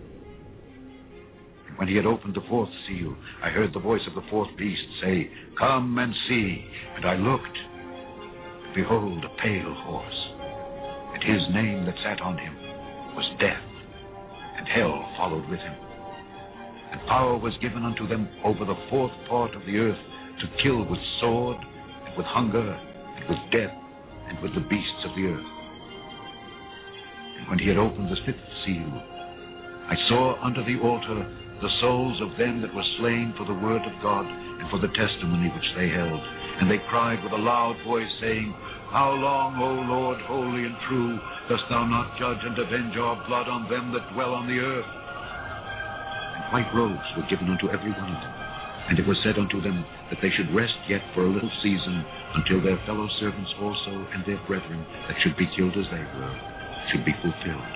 And when he had opened the fourth seal, I heard the voice of the fourth beast say, Come and see. And I looked, and behold, a pale horse, and his name that sat on him was Death, and hell followed with him. And power was given unto them over the fourth part of the earth to kill with sword, and with hunger, and with death, and with the beasts of the earth. And when he had opened the fifth seal, I saw under the altar the souls of them that were slain for the word of God, and for the testimony which they held. And they cried with a loud voice, saying, How long, O Lord, holy and true, dost thou not judge and avenge our blood on them that dwell on the earth? White robes were given unto every one of them, and it was said unto them that they should rest yet for a little season, until their fellow servants also and their brethren that should be killed as they were should be fulfilled.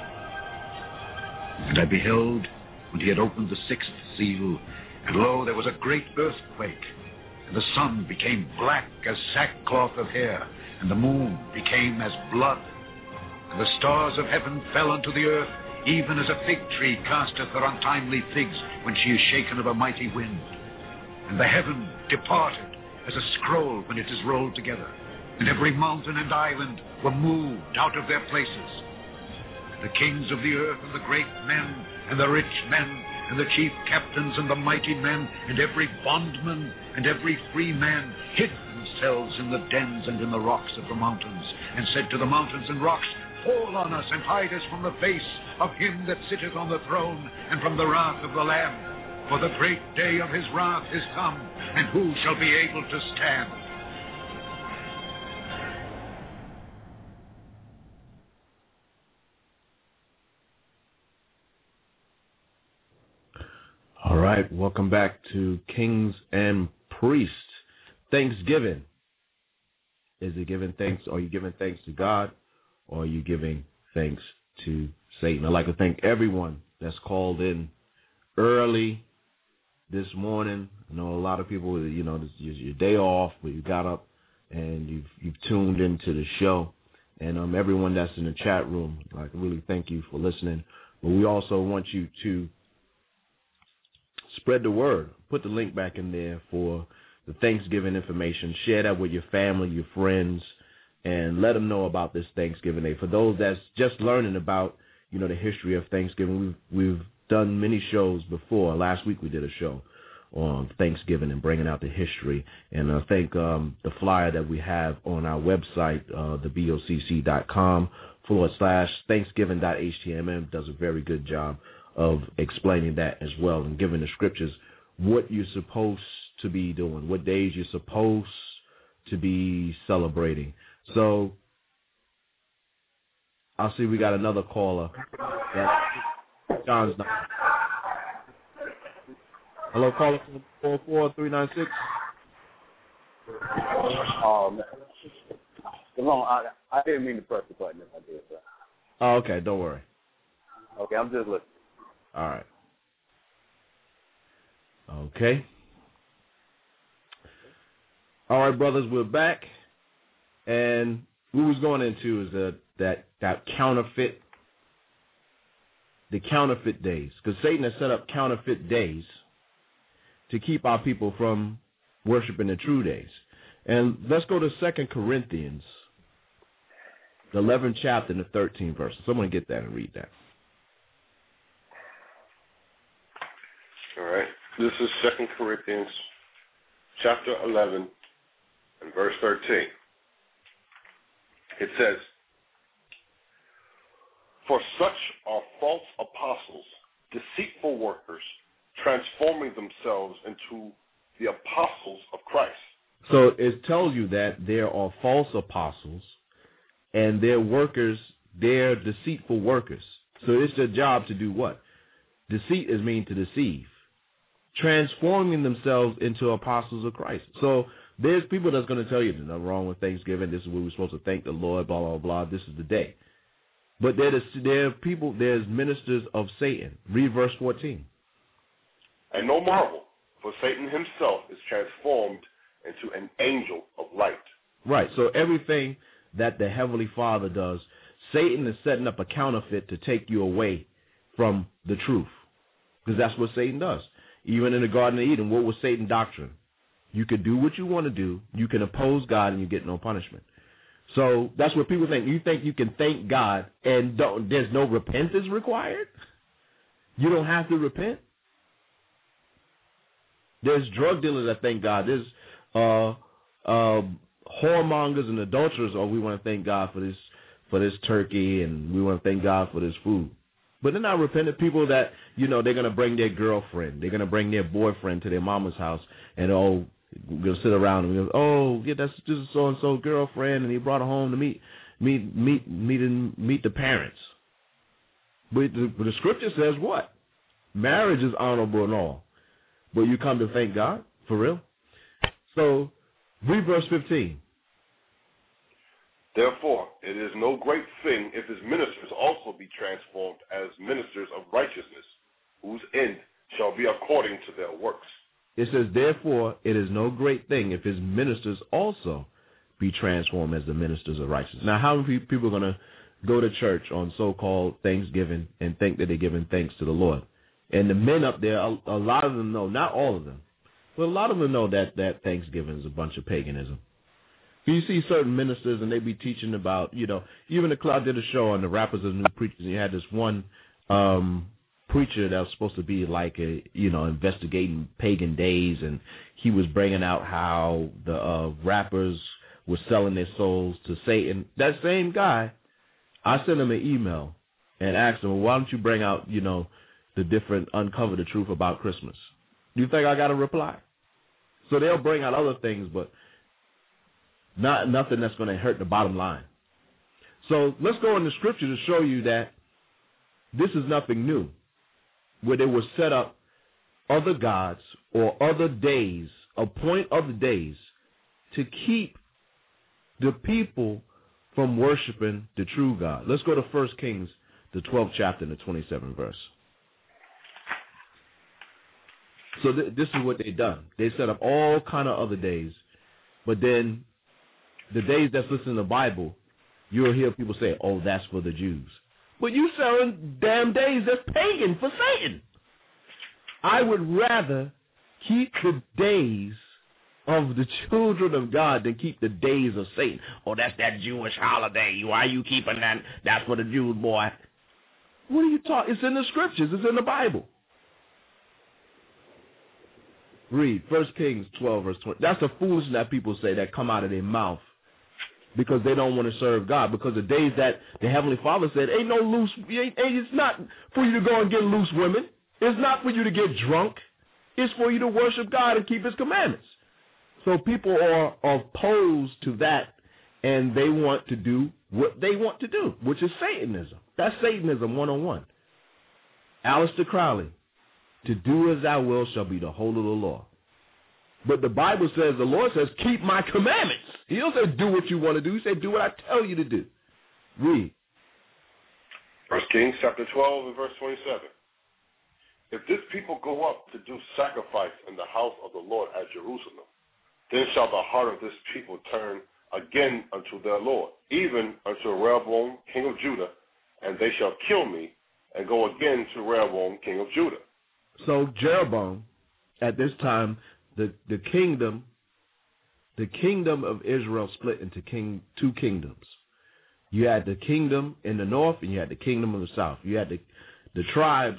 And I beheld, when he had opened the sixth seal, and lo, there was a great earthquake, and the sun became black as sackcloth of hair, and the moon became as blood, and the stars of heaven fell unto the earth, even as a fig tree casteth her untimely figs when she is shaken of a mighty wind. And the heaven departed as a scroll when it is rolled together, and every mountain and island were moved out of their places. And the kings of the earth, and the great men, and the rich men, and the chief captains, and the mighty men, and every bondman, and every free man, hid themselves in the dens and in the rocks of the mountains, and said to the mountains and rocks, Fall on us, and hide us from the face of him that sitteth on the throne, and from the wrath of the Lamb. For the great day of his wrath is come, and who shall be able to stand? All right, welcome back to Kings and Priests. Thanksgiving. Is it giving thanks? Are you giving thanks to God? Or are you giving thanks to Satan? I'd like to thank everyone that's called in early this morning. I know a lot of people, you know, this is your day off, but you got up and you've you've tuned into the show. And um, everyone that's in the chat room, I'd like to really thank you for listening. But we also want you to spread the word. Put the link back in there for the Thanksgiving information. Share that with your family, your friends, and let them know about this Thanksgiving Day. For those that's just learning about, you know, the history of Thanksgiving, we've we've done many shows before. Last week we did a show on Thanksgiving and bringing out the history. And I think um, the flyer that we have on our website, uh, the B O C C dot com forward slash Thanksgiving dot H T M L, does a very good job of explaining that as well and giving the scriptures what you're supposed to be doing, what days you're supposed to be celebrating. So I'll see we got another caller. That John's not. Hello, caller from four four three nine six. Um, long, I, I didn't mean to press the button if I did, sir. Oh, okay, don't worry. Okay, I'm just listening. All right. Okay. All right, brothers, we're back. And what we was going into is that that, that counterfeit, the counterfeit days. Because Satan has set up counterfeit days to keep our people from worshiping the true days. And let's go to Second Corinthians, the eleventh chapter and the thirteenth verse. Someone get that and read that. All right. This is Second Corinthians chapter eleven and verse thirteen. It says, "For such are false apostles, deceitful workers, transforming themselves into the apostles of Christ." So it tells you that there are false apostles and they're workers, they're deceitful workers. So it's their job to do what? Deceit is mean to deceive. Transforming themselves into apostles of Christ. So there's people that's going to tell you there's nothing wrong with Thanksgiving. This is what we're supposed to thank the Lord, blah, blah, blah. This is the day. But there are people, there's ministers of Satan. Read verse fourteen. "And no marvel, for Satan himself is transformed into an angel of light." Right. So everything that the Heavenly Father does, Satan is setting up a counterfeit to take you away from the truth. Because that's what Satan does. Even in the Garden of Eden, what was Satan's doctrine? You can do what you want to do. You can oppose God and you get no punishment. So that's what people think. You think you can thank God and don't, there's no repentance required? You don't have to repent? There's drug dealers that thank God. There's uh, uh, whoremongers and adulterers. Oh, we want to thank God for this for this turkey, and we want to thank God for this food. But they're not repentant people that, you know, they're going to bring their girlfriend. They're going to bring their boyfriend to their mama's house, and, oh, we're going to sit around and go, oh, yeah, that's just so-and-so girlfriend, and he brought her home to meet meet, meet, meet, and meet the parents. But the, but the scripture says what? Marriage is honorable and all. But you come to thank God? For real? So, read verse fifteen. "Therefore, it is no great thing if his ministers also be transformed as ministers of righteousness, whose end shall be according to their works." It says, therefore, it is no great thing if his ministers also be transformed as the ministers of righteousness. Now, how many people are going to go to church on so-called Thanksgiving and think that they're giving thanks to the Lord? And the men up there, a, a lot of them know, not all of them, but a lot of them know that, that Thanksgiving is a bunch of paganism. You see certain ministers, and they be teaching about, you know, even the Cloud did a show on the Rappers and New Preachers, and you had this one um, preacher that was supposed to be like a, you know, investigating pagan days, and he was bringing out how the uh, rappers were selling their souls to Satan. That same guy, I sent him an email and asked him, well, why don't you bring out, you know, the different, uncover the truth about Christmas? Do you think I got a reply? So they'll bring out other things, but not nothing that's going to hurt the bottom line. So let's go in the scripture to show you that this is nothing new, where they will set up other gods or other days, appoint other days to keep the people from worshiping the true God. Let's go to First Kings, the twelfth chapter and the twenty-seventh verse. So th- this is what they done. They set up all kind of other days, but then the days that's listed in the Bible, you'll hear people say, oh, that's for the Jews. But you selling damn days that's pagan for Satan. I would rather keep the days of the children of God than keep the days of Satan. Oh, that's that Jewish holiday. Why are you keeping that? That's for the Jews, boy. What are you talking? It's in the scriptures. It's in the Bible. Read First Kings twelve, verse twenty. That's the foolishness that people say that come out of their mouth because they don't want to serve God. Because the days that the Heavenly Father said, ain't no loose, ain't, it's not for you to go and get loose women. It's not for you to get drunk. It's for you to worship God and keep His commandments. So people are opposed to that, and they want to do what they want to do, which is Satanism. That's Satanism one oh one. Aleister Crowley, To do as thou wilt shall be the whole of the law. But the Bible says, the Lord says, keep my commandments. He don't say do what you want to do. He said do what I tell you to do. Read. First Kings chapter twelve and verse twenty-seven. If this people go up to do sacrifice in the house of the Lord at Jerusalem, then shall the heart of this people turn again unto their Lord, even unto Rehoboam king of Judah, and they shall kill me, and go again to Rehoboam king of Judah. So Jeroboam, at this time, the, the kingdom, the kingdom of Israel split into king, two kingdoms. You had the kingdom in the north, and you had the kingdom of the south. You had the, the tribes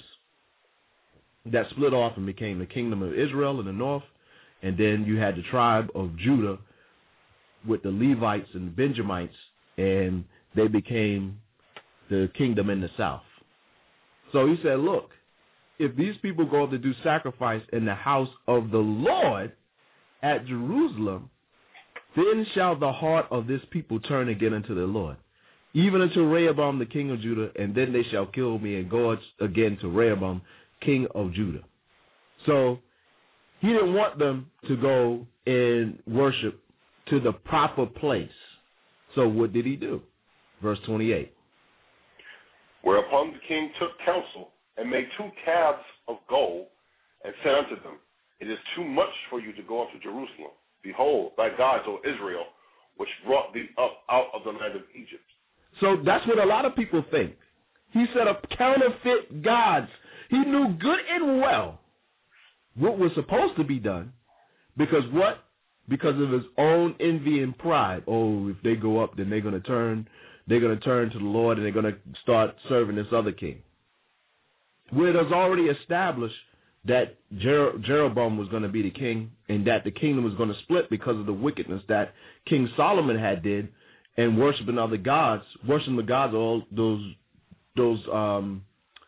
that split off and became the kingdom of Israel in the north, and then you had the tribe of Judah with the Levites and the Benjamites, and they became the kingdom in the south. So he said, look, if these people go to do sacrifice in the house of the Lord at Jerusalem, then shall the heart of this people turn again unto the Lord, even unto Rehoboam the king of Judah, and then they shall kill me and go again to Rehoboam king of Judah. So he didn't want them to go and worship to the proper place. So what did he do? Verse twenty-eight. Whereupon the king took counsel and made two calves of gold, and said unto them, it is too much for you to go up to Jerusalem. Behold, thy gods, O Israel, which brought thee up out of the land of Egypt. So that's what a lot of people think. He set up counterfeit gods. He knew good and well what was supposed to be done, because what? Because of his own envy and pride. Oh, if they go up, then they're going to turn, they're going to turn to the Lord, and they're going to start serving this other king. Where it was already established that Jer- Jeroboam was going to be the king, and that the kingdom was going to split because of the wickedness that King Solomon had did, and worshiping other gods, worshiping the gods of all those those um,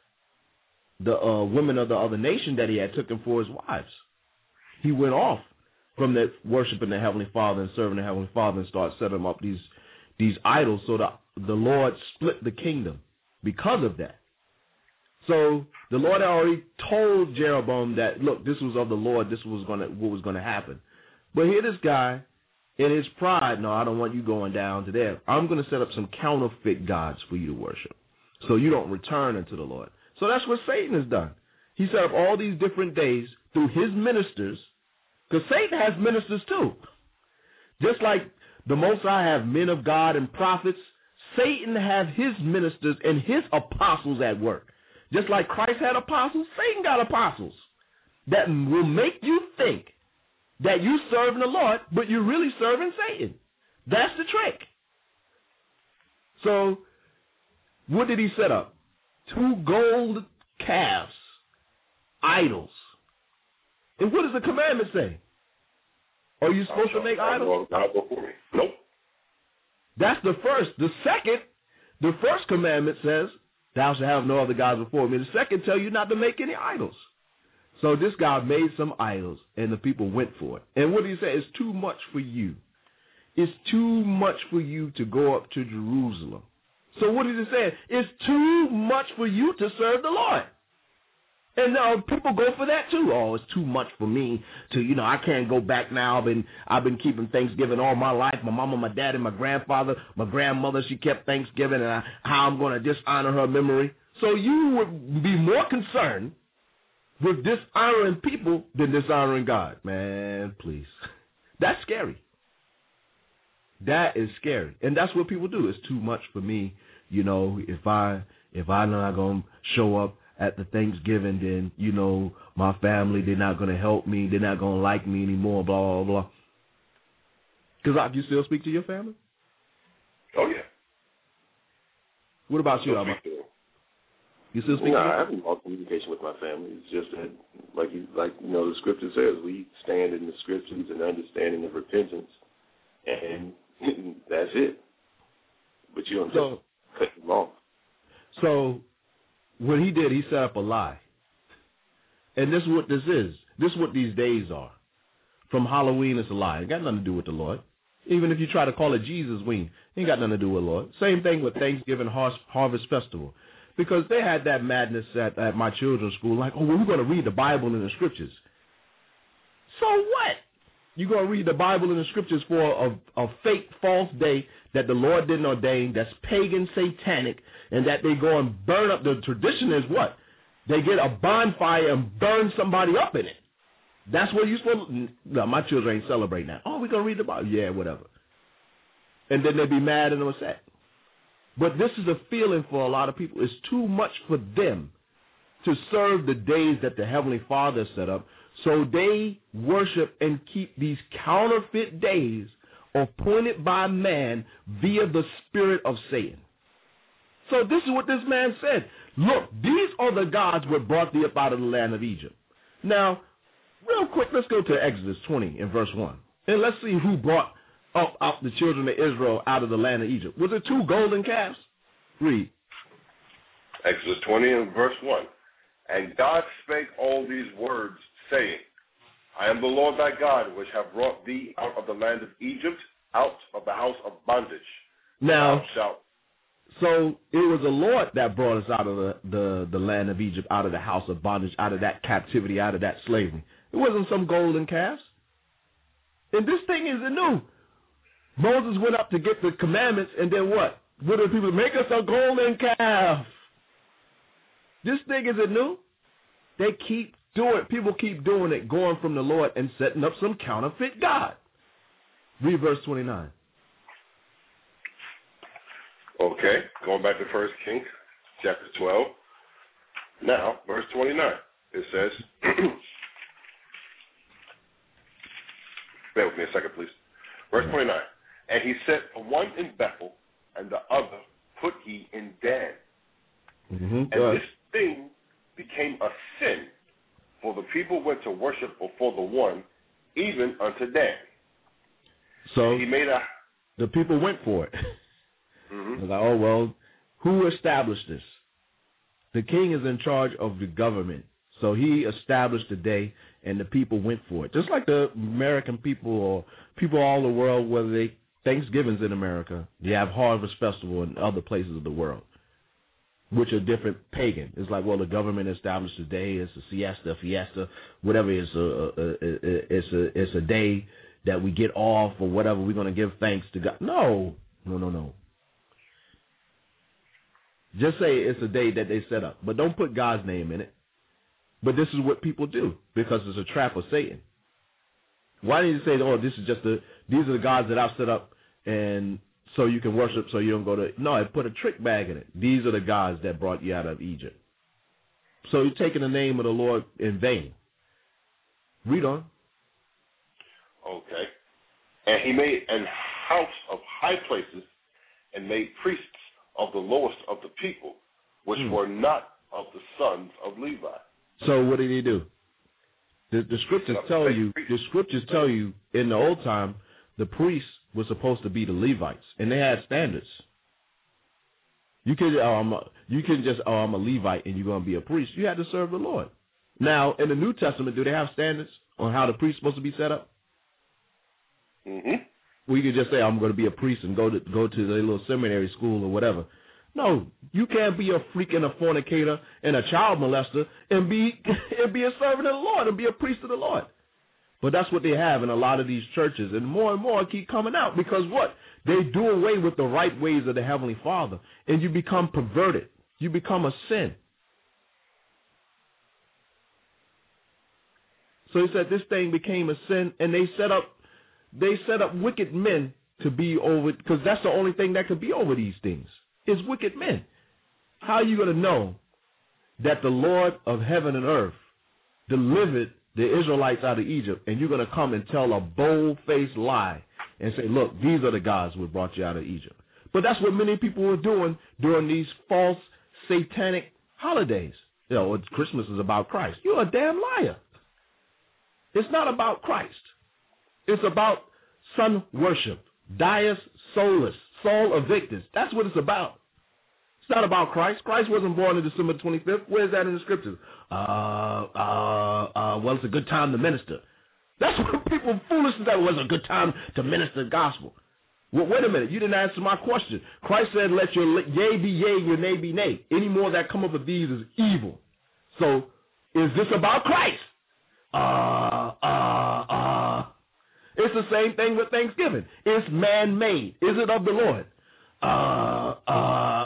the uh, women of the other nation that he had taken for his wives. He went off from that worshiping the Heavenly Father and serving the Heavenly Father and started setting up these these idols. So the the Lord split the kingdom because of that. So the Lord had already told Jeroboam that, look, this was of the Lord, this was gonna what was gonna happen. But here this guy, in his pride, no, I don't want you going down to there. I'm gonna set up some counterfeit gods for you to worship, so you don't return unto the Lord. So that's what Satan has done. He set up all these different days through his ministers, because Satan has ministers too. Just like the Most High have men of God and prophets, Satan have his ministers and his apostles at work. Just like Christ had apostles, Satan got apostles that will make you think that you're serving the Lord, but you're really serving Satan. That's the trick. So what did he set up? Two gold calves, idols. And what does the commandment say? Are you supposed to make idols? Nope. That's the first. The second, the first commandment says, thou shalt have no other gods before me. The second tell you not to make any idols. So this guy made some idols, and the people went for it. And what did he say? It's too much for you. It's too much for you to go up to Jerusalem. So what is he saying? It's too much for you to serve the Lord. And now people go for that too. Oh, it's too much for me to, you know, I can't go back now. I've been, I've been keeping Thanksgiving all my life. My mama, my daddy, my grandfather, my grandmother, she kept Thanksgiving, and I, how I'm going to dishonor her memory. So you would be more concerned with dishonoring people than dishonoring God. Man, please. That's scary. That is scary. And that's what people do. It's too much for me. You know, if I if I'm not going to show up at the Thanksgiving, then, you know, my family, they're not going to help me. They're not going to like me anymore, blah, blah, blah. Because you still speak to your family? Oh, yeah. What about you, Alma? You still speak no, to them? I have all communication with my family. It's just that, like you, like you know, the scripture says, we stand in the scriptures and understanding of repentance, and that's it. But you don't so, just cut them off. So what he did, he set up a lie. And this is what this is. This is what these days are. From Halloween, it's a lie. It got nothing to do with the Lord. Even if you try to call it Jesus Ween, it ain't got nothing to do with the Lord. Same thing with Thanksgiving Harvest Festival. Because they had that madness at, at my children's school, like, oh, well, we're going to read the Bible and the Scriptures. So what? You're going to read the Bible and the Scriptures for a, a fake, false day that the Lord didn't ordain, that's pagan, satanic, and that they go and burn up. The tradition is what? They get a bonfire and burn somebody up in it. That's what you're supposed to. No, my children ain't celebrating that. Oh, we're going to read the Bible. Yeah, whatever. And then they be mad and upset. But this is a feeling for a lot of people. It's too much for them to serve the days that the Heavenly Father set up. So they worship and keep these counterfeit days appointed by man via the spirit of Satan. So this is what this man said. Look, these are the gods that brought thee up out of the land of Egypt. Now, real quick, let's go to Exodus twenty in verse one. And let's see who brought up out the children of Israel out of the land of Egypt. Was it two golden calves? Read. Exodus twenty and verse one. And God spake all these words, saying, I am the Lord thy God, which have brought thee out of the land of Egypt, out of the house of bondage. Now, Thou shalt. So it was the Lord that brought us out of the, the, the land of Egypt, out of the house of bondage, out of that captivity, out of that slavery. It wasn't some golden calves. And this thing isn't new. Moses went up to get the commandments, and then what? What did people make us a golden calf? This thing isn't new. They keep doing it. People keep doing it, going from the Lord and setting up some counterfeit God. Read verse twenty-nine. Okay, going back to First Kings, chapter twelve. Now, verse twenty-nine, it says, bear with me a second, please. Verse twenty-nine, and he set one in Bethel, and the other put he in Dan. Mm-hmm. And Good. this thing became a sin, for the people went to worship before the one, even unto Dan. So he made a. The people went for it. Mm-hmm. Like, oh, well, who established this? The king is in charge of the government. So he established the day, and the people went for it. Just like the American people or people all over the world, whether they Thanksgiving's in America, you have Harvest Festival in other places of the world, which are different pagan. It's like, well, the government established a day. It's a siesta, fiesta, whatever. It's a, a, a, it's a, it's a day that we get off or whatever. We're going to give thanks to God. No, no, no, no. Just say it's a day that they set up, but don't put God's name in it. But this is what people do because it's a trap of Satan. Why didn't you say, oh, this is just the, these are the gods that I've set up and so you can worship so you don't go to, no, it put a trick bag in it. These are the gods that brought you out of Egypt. So you're taking the name of the Lord in vain. Read on. Okay. And he made an house of high places and made priests of the lowest of the people, which mm. were not of the sons of Levi. So what did he do? The, the scriptures tell you. The scriptures tell you in the old time, the priests were supposed to be the Levites, and they had standards. You could, oh, I'm a, you couldn't just, oh, I'm a Levite, and you're going to be a priest. You had to serve the Lord. Now, in the New Testament, do they have standards on how the priest's supposed to be set up? Mm-hmm. Well, you could just say, I'm going to be a priest and go to go to the little seminary school or whatever. No, you can't be a freak and a fornicator and a child molester and be and be a servant of the Lord and be a priest of the Lord. But that's what they have in a lot of these churches, and more and more keep coming out because what? They do away with the right ways of the Heavenly Father, and you become perverted. You become a sin. So he said this thing became a sin, and they set up they set up wicked men to be over, because that's the only thing that could be over these things, is wicked men. How are you going to know that the Lord of heaven and earth delivered the Israelites out of Egypt, and you're going to come and tell a bold-faced lie and say, look, these are the gods who brought you out of Egypt? But that's what many people were doing during these false satanic holidays. You know, Christmas is about Christ. You're a damn liar. It's not about Christ. It's about sun worship, Dies Solis, Sol Invictus. That's what it's about. It's not about Christ. Christ wasn't born on December twenty-fifth. Where's that in the scriptures? Uh, uh, uh, well, it's a good time to minister. That's what people foolishness that was a good time to minister the gospel. Well, wait a minute. You didn't answer my question. Christ said, let your yea be yea, your nay be nay. Any more that come up of these is evil. So is this about Christ? Uh, uh, uh. It's the same thing with Thanksgiving. It's man-made. Is it of the Lord? Uh, uh.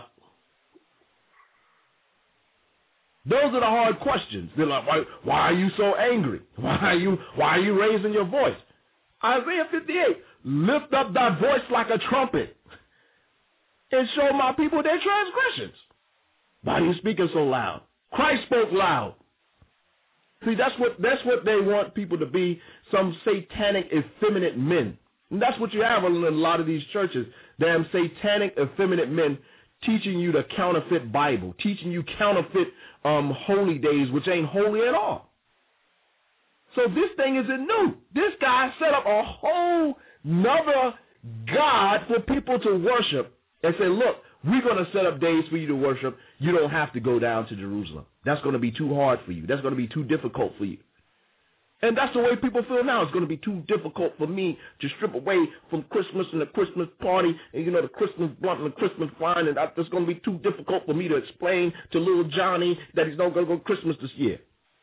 Those are the hard questions. They're like, why, why are you so angry? Why are you, why are you raising your voice? Isaiah fifty-eight, lift up thy voice like a trumpet and show my people their transgressions. Why are you speaking so loud? Christ spoke loud. See, that's what that's what they want people to be, some satanic, effeminate men. And that's what you have in a lot of these churches, damn satanic, effeminate men teaching you the counterfeit Bible, teaching you counterfeit um, holy days, which ain't holy at all. So this thing isn't new. This guy set up a whole nother God for people to worship and say, look, we're going to set up days for you to worship. You don't have to go down to Jerusalem. That's going to be too hard for you. That's going to be too difficult for you. And that's the way people feel now. It's going to be too difficult for me to strip away from Christmas and the Christmas party and, you know, the Christmas blunt and the Christmas wine. And it's going to be too difficult for me to explain to little Johnny that he's not going to go to Christmas this year.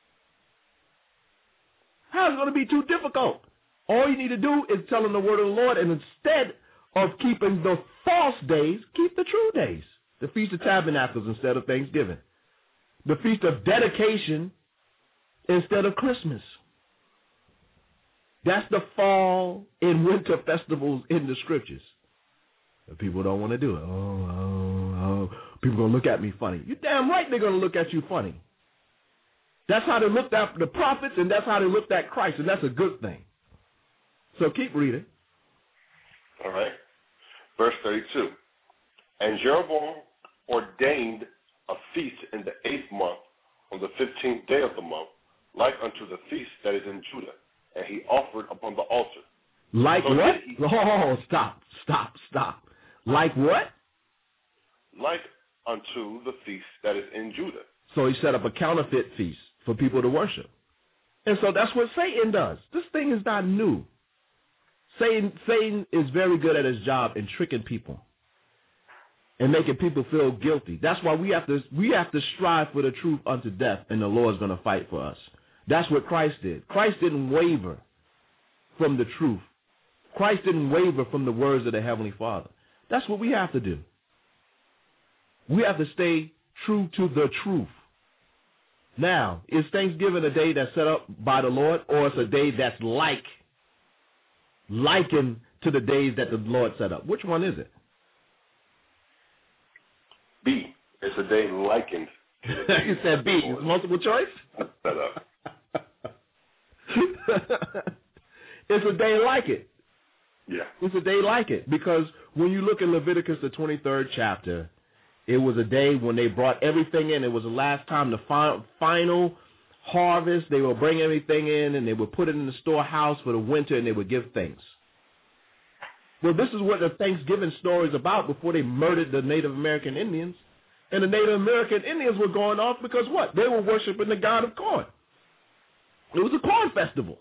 How's it going to be too difficult? All you need to do is tell him the word of the Lord, and instead of keeping the false days, keep the true days. The Feast of Tabernacles instead of Thanksgiving. The Feast of Dedication instead of Christmas. That's the fall and winter festivals in the scriptures. And people don't want to do it. Oh, oh, oh. People are going to look at me funny. You're damn right they're going to look at you funny. That's how they looked at the prophets, and that's how they looked at Christ, and that's a good thing. So keep reading. All right. Verse thirty-two. And Jeroboam ordained a feast in the eighth month on the fifteenth day of the month, like unto the feast that is in Judah, and he offered upon the altar. Like so what? He, oh, stop, stop, stop. Like what? Like unto the feast that is in Judah. So he set up a counterfeit feast for people to worship. And so that's what Satan does. This thing is not new. Satan, Satan is very good at his job in tricking people and making people feel guilty. That's why we have to we have to strive for the truth unto death, and the Lord's going to fight for us. That's what Christ did. Christ didn't waver from the truth. Christ didn't waver from the words of the Heavenly Father. That's what we have to do. We have to stay true to the truth. Now, is Thanksgiving a day that's set up by the Lord, or it's a day that's like, likened to the days that the Lord set up? Which one is it? B. It's a day likened. You said B. It's multiple choice? Set up. It's a day like it. Yeah. It's a day like it. Because when you look at Leviticus, the twenty-third chapter, it was a day when they brought everything in. It was the last time, the fi- final harvest. They would bring everything in, and they would put it in the storehouse for the winter, and they would give thanks. Well, this is what the Thanksgiving story is about before they murdered the Native American Indians. And the Native American Indians were going off because what? They were worshiping the god of corn. It was a corn festival.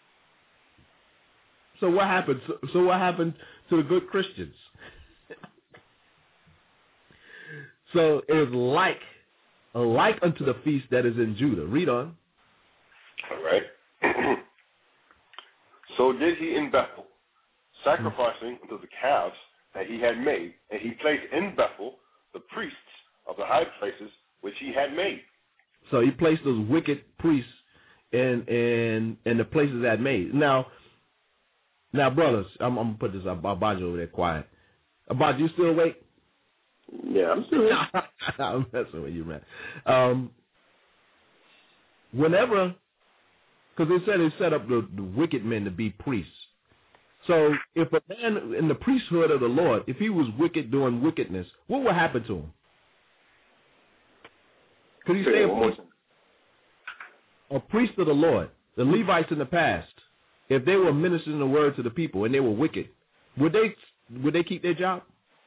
So what happened? So, so what happened to the good Christians? So it is like, like unto the feast that is in Judah. Read on. All right. So did he in Bethel, sacrificing unto the calves that he had made, and he placed in Bethel the priests of the high places which he had made. So he placed those wicked priests in in in the places that made. Now, now, brothers, I'm, I'm gonna put this up. Abaji over there, quiet. Abaji, you still awake? Yeah, I'm still awake. I'm messing with you, man. Um, whenever, because they said they set up the, the wicked men to be priests. So if a man in the priesthood of the Lord, if he was wicked doing wickedness, what would happen to him? Could he stay a priest? A priest of the Lord, the Levites in the past, if they were ministering the word to the people and they were wicked, would they would they keep their job?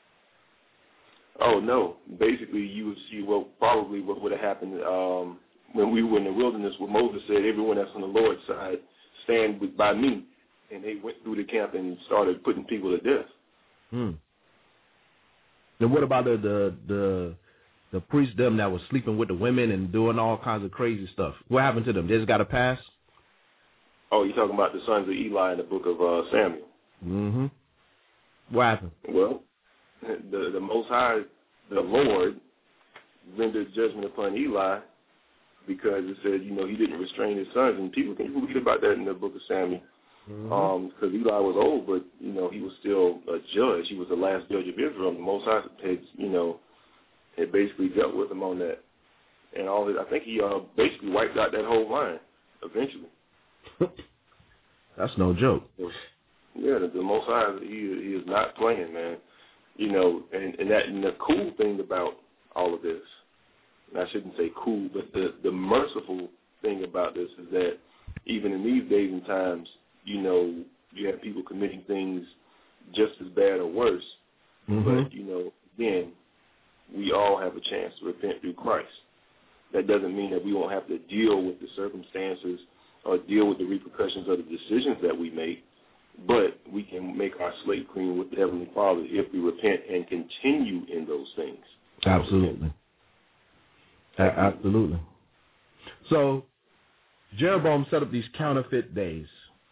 Oh no! Basically, you would see what probably what would have happened um, when we were in the wilderness. Where Moses said, "Everyone that's on the Lord's side, stand with, by me," and they went through the camp and started putting people to death. Hmm. And what about the the the, the priests them that was sleeping with the women and doing all kinds of crazy stuff? What happened to them? They just got a pass? Oh, you're talking about the sons of Eli in the book of uh, Samuel. Mm-hmm. What happened? Well, the the Most High, the Lord, rendered judgment upon Eli because it said, you know, he didn't restrain his sons. And people can read about that in the book of Samuel. Mm-hmm. Um, because Eli was old, but, you know, he was still a judge. He was the last judge of Israel. And the Most High had, you know, had basically dealt with him on that. And all that. I think he uh, basically wiped out that whole line eventually. That's no joke. Yeah, the, the Most High, he, he is not playing, man. You know, and, and that and the cool thing about all of this, and I shouldn't say cool, but the, the merciful thing about this is that even in these days and times, you know, you have people committing things just as bad or worse. Mm-hmm. But, you know, again, we all have a chance to repent through Christ. That doesn't mean that we won't have to deal with the circumstances or deal with the repercussions of the decisions that we make, but we can make our slate clean with the Heavenly Father if we repent and continue in those things. Absolutely. A- absolutely. So Jeroboam set up these counterfeit days.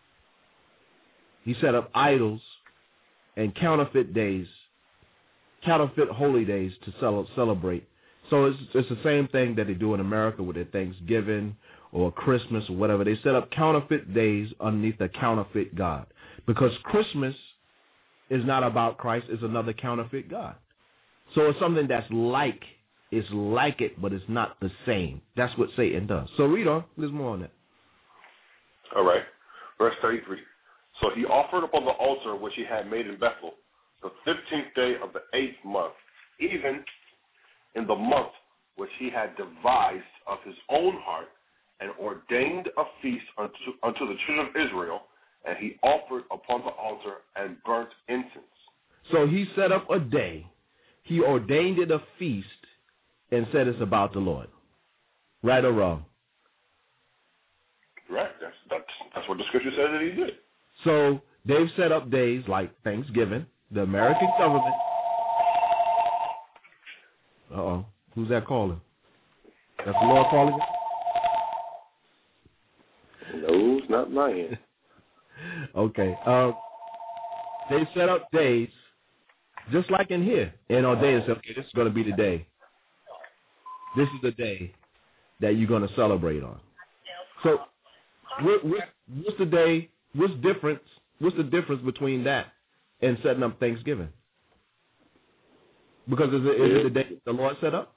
He set up idols and counterfeit days, counterfeit holy days to cel- celebrate. So it's, it's the same thing that they do in America with their Thanksgiving or Christmas or whatever. They set up counterfeit days underneath a counterfeit God. Because Christmas is not about Christ, it's another counterfeit God. So it's something that's like, it's like it, but it's not the same. That's what Satan does. So read on. There's more on that. All right. Verse thirty-three. So he offered upon the altar which he had made in Bethel the fifteenth day of the eighth month, even in the month which he had devised of his own heart, and ordained a feast unto, unto the children of Israel, and he offered upon the altar and burnt incense. So he set up a day, he ordained it a feast, and said it's about the Lord. Right or wrong? Right. That's, that's, that's what the scripture says that he did. So they've set up days like Thanksgiving, the American government. Uh-oh. Who's that calling? That's the Lord calling you? No, it's not mine. Okay. Uh, they set up days, just like in here, and ordained and said, okay, this is going to be the day. This is the day that you're going to celebrate on. So what, what, what's the day, what's difference, what's the difference between that and setting up Thanksgiving? Because is it, is it the day the Lord set up?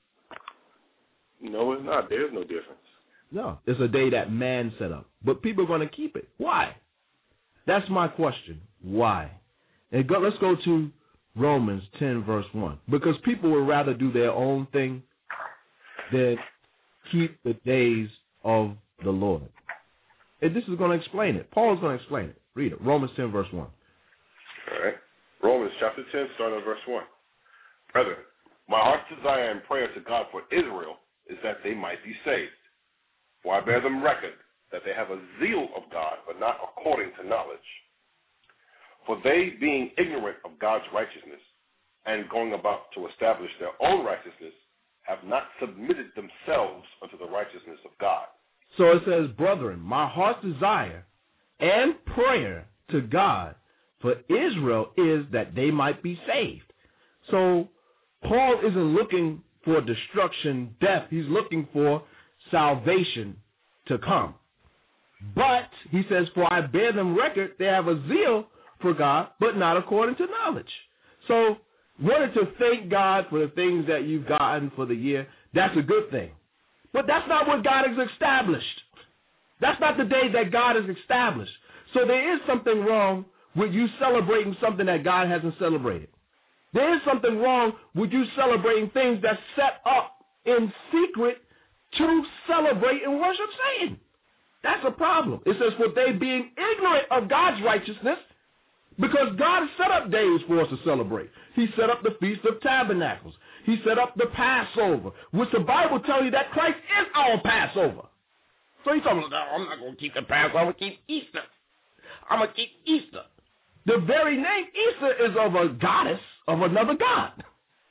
No, it's not. There's no difference. No, it's a day that man set up. But people are going to keep it. Why? That's my question. Why? And go, let's go to Romans ten, verse one. Because people would rather do their own thing than keep the days of the Lord. And this is going to explain it. Paul is going to explain it. Read it. Romans ten, verse one. All right. Romans chapter ten, starting at verse one. Brethren, my heart's desire and prayer to God for Israel is that they might be saved. For I bear them record that they have a zeal of God, but not according to knowledge. For they, being ignorant of God's righteousness, and going about to establish their own righteousness, have not submitted themselves unto the righteousness of God. So it says, brethren, my heart's desire and prayer to God for Israel is that they might be saved. So Paul isn't looking for destruction, death. He's looking for salvation to come. But he says, for I bear them record, they have a zeal for God, but not according to knowledge. So wanted to thank God for the things that you've gotten for the year, that's a good thing. But that's not what God has established. That's not the day that God has established. So there is something wrong with you celebrating something that God hasn't celebrated. There is something wrong with you celebrating things that's set up in secret to celebrate and worship Satan. That's a problem. It says, for they being ignorant of God's righteousness, because God has set up days for us to celebrate. He set up the Feast of Tabernacles. He set up the Passover, which the Bible tells you that Christ is our Passover. So he's talking about, oh, I'm not going to keep the Passover, I'm going to keep Easter. I'm going to keep Easter. The very name Isa is of a goddess of another god.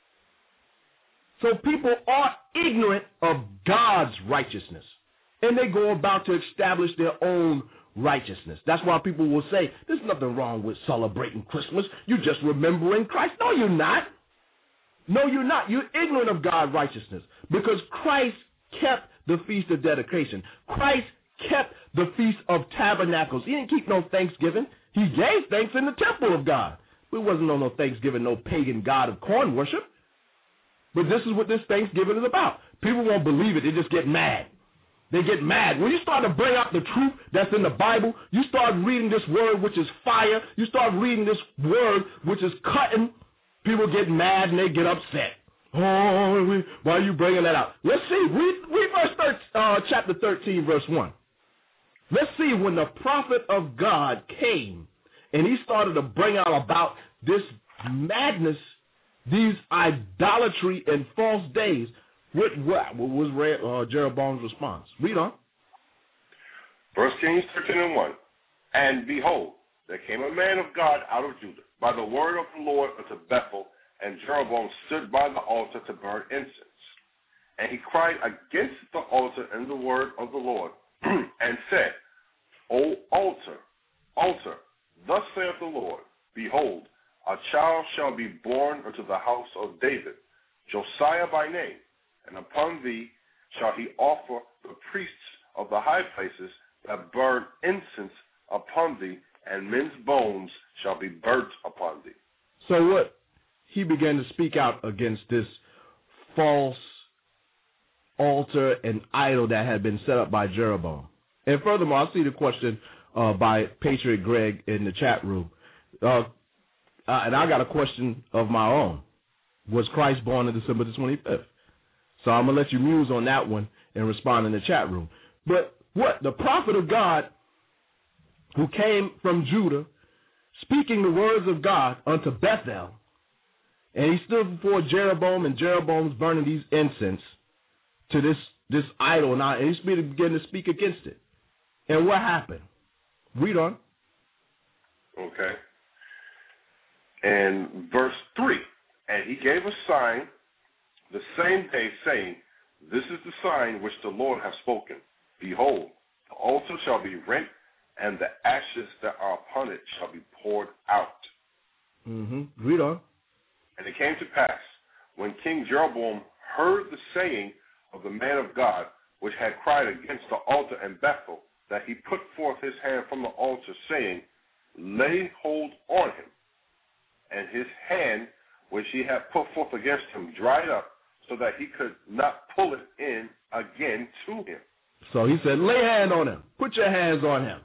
So people are ignorant of God's righteousness, and they go about to establish their own righteousness. That's why people will say, there's nothing wrong with celebrating Christmas. You're just remembering Christ. No, you're not. No, you're not. You're ignorant of God's righteousness because Christ kept the Feast of Dedication. Christ kept the Feast of Tabernacles. He didn't keep no Thanksgiving. He gave thanks in the temple of God. It wasn't on no Thanksgiving, no pagan god of corn worship. But this is what this Thanksgiving is about. People won't believe it. They just get mad. They get mad. When you start to bring out the truth that's in the Bible, you start reading this word, which is fire. You start reading this word, which is cutting. People get mad and they get upset. Oh, why are you bringing that out? Let's see. Read, read verse thirteen, uh, chapter thirteen, verse one. Let's see when the prophet of God came and he started to bring out about this madness, these idolatry and false days. What, what, what was uh, Jeroboam's response? Read on. First Kings thirteen and one. And behold, there came a man of God out of Judah by the word of the Lord unto Bethel, and Jeroboam stood by the altar to burn incense. And he cried against the altar in the word of the Lord, and said, O altar, altar, thus saith the Lord, behold, a child shall be born unto the house of David, Josiah by name, and upon thee shall he offer the priests of the high places that burn incense upon thee, and men's bones shall be burnt upon thee. So what? He began to speak out against this false altar and idol that had been set up by Jeroboam. And furthermore, I see the question uh, by Patriot Greg in the chat room. Uh, uh, and I got a question of my own. Was Christ born on December the twenty-fifth? So I'm going to let you muse on that one and respond in the chat room. But what? The prophet of God who came from Judah, speaking the words of God unto Bethel, and he stood before Jeroboam, and Jeroboam's burning these incense to this, this idol, now, and he's beginning to speak against it. And what happened? Read on. Okay. And verse three, and he gave a sign the same day, saying, this is the sign which the Lord hath spoken. Behold, the altar shall be rent, and the ashes that are upon it shall be poured out. Mm-hmm. Read on. And it came to pass, when King Jeroboam heard the saying of the man of God, which had cried against the altar in Bethel, that he put forth his hand from the altar, saying, lay hold on him. And his hand, which he had put forth against him, dried up, so that he could not pull it in again to him. So he said, lay hand on him. Put your hands on him.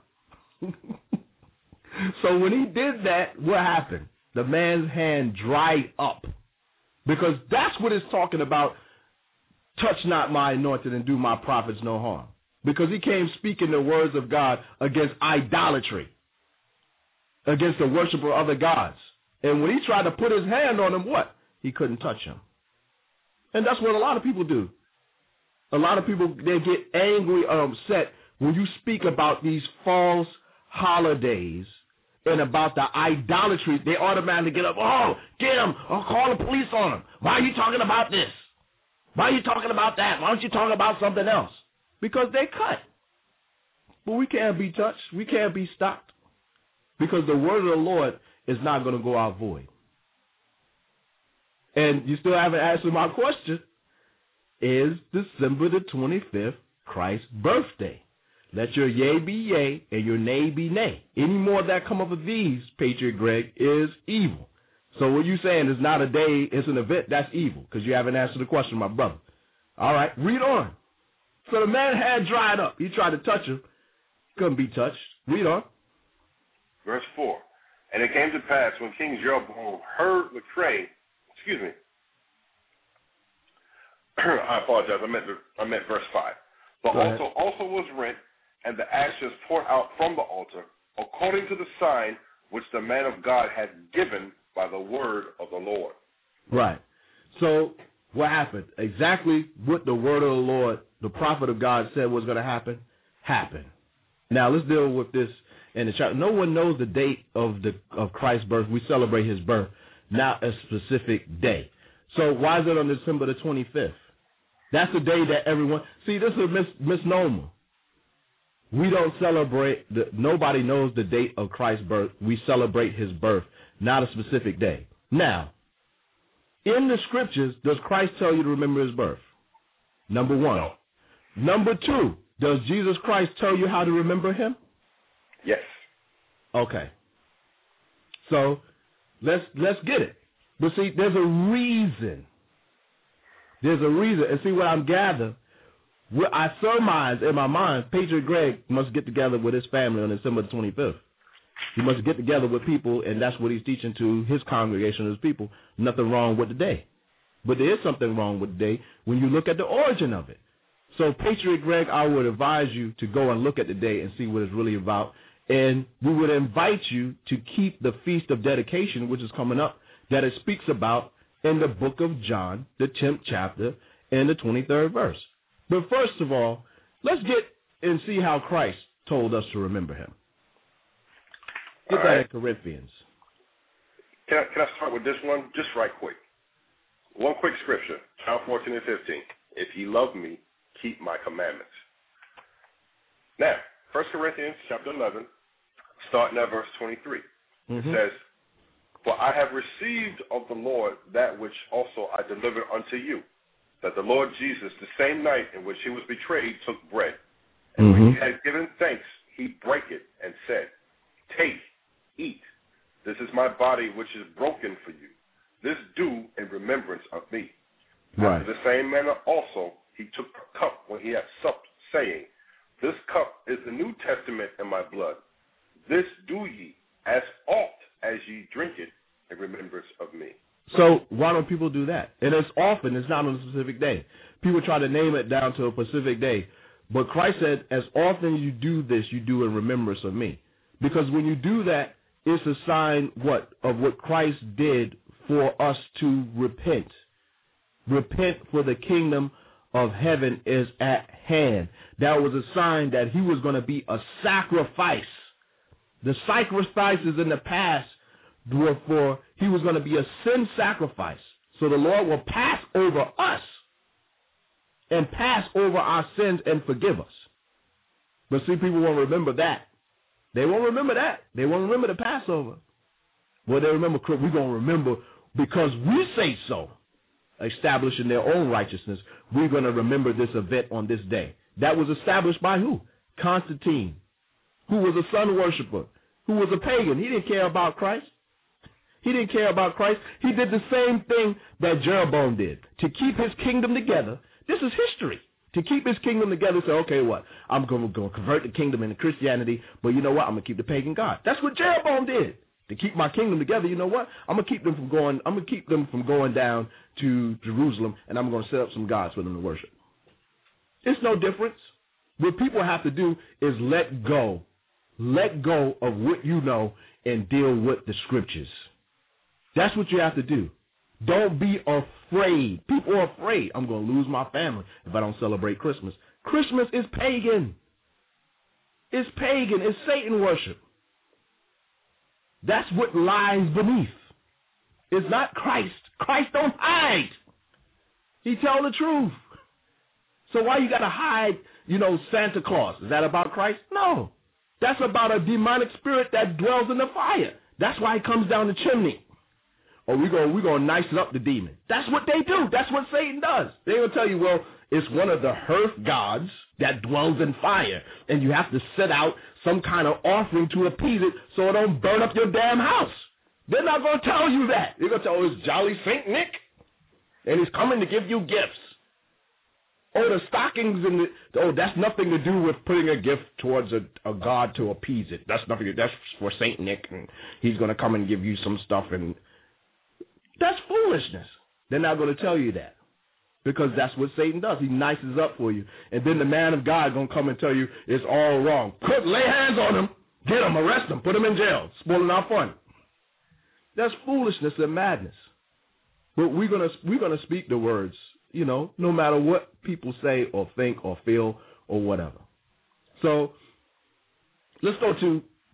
So when he did that, what happened? The man's hand dried up. Because that's what it's talking about. Touch not my anointed and do my prophets no harm. Because he came speaking the words of God against idolatry, against the worship of other gods. And when he tried to put his hand on him, what? He couldn't touch him. And that's what a lot of people do. A lot of people, they get angry or upset when you speak about these false holidays and about the idolatry. They automatically get up, oh, get him, or call the police on him. Why are you talking about this? Why are you talking about that? Why don't you talk about something else? Because they cut. But we can't be touched. We can't be stopped. Because the word of the Lord is not going to go out void. And you still haven't answered my question. Is December the twenty-fifth Christ's birthday? Let your yea be yea and your nay be nay. Any more that come up of these, Patriot Greg, is evil. So what you saying is not a day, it's an event, that's evil, because you haven't answered the question, my brother. All right, read on. So the man had dried up. He tried to touch him. Couldn't be touched. Read on. Verse four. And it came to pass when King Jeroboam heard the cry, excuse me, I apologize, I meant, I meant verse five. The altar also was rent, and the ashes poured out from the altar, according to the sign which the man of God had given by the word of the Lord. Right. So what happened? Exactly what the word of the Lord, the prophet of God, said was going to happen, happened. Now let's deal with this in the chapter. No one knows the date of the of Christ's birth. We celebrate his birth, not a specific day. So why is it on December the twenty-fifth? That's the day that everyone... See, this is a mis- misnomer. We don't celebrate... The, nobody knows the date of Christ's birth. We celebrate his birth, not a specific day. Now, in the scriptures, does Christ tell you to remember his birth? Number one. No. Number two, does Jesus Christ tell you how to remember him? Yes. Okay. So let's let's get it. But see, there's a reason. There's a reason. And see what I'm gathering, what I surmise in my mind, Patriot Greg must get together with his family on December twenty-fifth. He must get together with people, and that's what he's teaching to his congregation, his people. Nothing wrong with the day. But there is something wrong with the day when you look at the origin of it. So, Patriot Greg, I would advise you to go and look at the day and see what it's really about. And we would invite you to keep the Feast of Dedication, which is coming up, that it speaks about in the book of John, the tenth chapter, and the twenty-third verse. But first of all, let's get and see how Christ told us to remember him. Get all that right. in Corinthians. Can I, can I start with this one just right quick? One quick scripture, John fourteen and fifteen. If ye love me, keep my commandments. Now, First Corinthians chapter eleven, starting at verse twenty-three. Mm-hmm. It says, for I have received of the Lord that which also I delivered unto you, that the Lord Jesus, the same night in which he was betrayed, took bread. And Mm-hmm. when he had given thanks, he brake it and said, take, eat. This is my body which is broken for you. This do in remembrance of me. Right. After the same manner also he took the cup when he had supped, saying, this cup is the New Testament in my blood. This do ye as oft as ye drink it in remembrance of me. So why don't people do that? And it's often, it's not on a specific day. People try to name it down to a specific day. But Christ said, as often as you do this, you do in remembrance of me. Because when you do that, it's a sign, what, of what Christ did for us to repent. Repent, for the kingdom of heaven is at hand. That was a sign that he was going to be a sacrifice. The sacrifices in the past were for, he was going to be a sin sacrifice. So the Lord will pass over us and pass over our sins and forgive us. But see, people won't remember that. They won't remember that. They won't remember the Passover. Well, they remember, we're going to remember because we say so, establishing their own righteousness. We're going to remember this event on this day. That was established by who? Constantine, who was a sun worshiper, who was a pagan. He didn't care about Christ. He didn't care about Christ. He did the same thing that Jeroboam did. To keep his kingdom together, this is history. To keep his kingdom together, say, okay, what? I'm going to go convert the kingdom into Christianity, but you know what? I'm going to keep the pagan God. That's what Jeroboam did. To keep my kingdom together, you know what? I'm going to keep them from going, I'm going to keep them from going down to Jerusalem, and I'm going to set up some gods for them to worship. It's no difference. What people have to do is let go. Let go of what you know and deal with the scriptures. That's what you have to do. Don't be afraid. People are afraid. I'm going to lose my family if I don't celebrate Christmas. Christmas is pagan. It's pagan. It's Satan worship. That's what lies beneath. It's not Christ. Christ don't hide. He tell the truth. So why you got to hide, you know, Santa Claus? Is that about Christ? No. That's about a demonic spirit that dwells in the fire. That's why he comes down the chimney. Or we're going we gonna nice up the demon. That's what they do. That's what Satan does. They're going to tell you, well, it's one of the hearth gods that dwells in fire, and you have to set out some kind of offering to appease it so it don't burn up your damn house. They're not going to tell you that. They're going to tell you it's Jolly Saint Nick, and he's coming to give you gifts. Oh, the stockings and the, oh, that's nothing to do with putting a gift towards a, a god to appease it. That's nothing. That's for Saint Nick, and he's going to come and give you some stuff, and that's foolishness. They're not going to tell you that because that's what Satan does. He nices up for you, and then the man of God going to come and tell you it's all wrong. Put lay hands on him, get him, arrest him, put him in jail, spoiling our fun. That's foolishness and madness. But we're gonna we're gonna speak the words, you know, no matter what people say or think or feel or whatever. So let's go to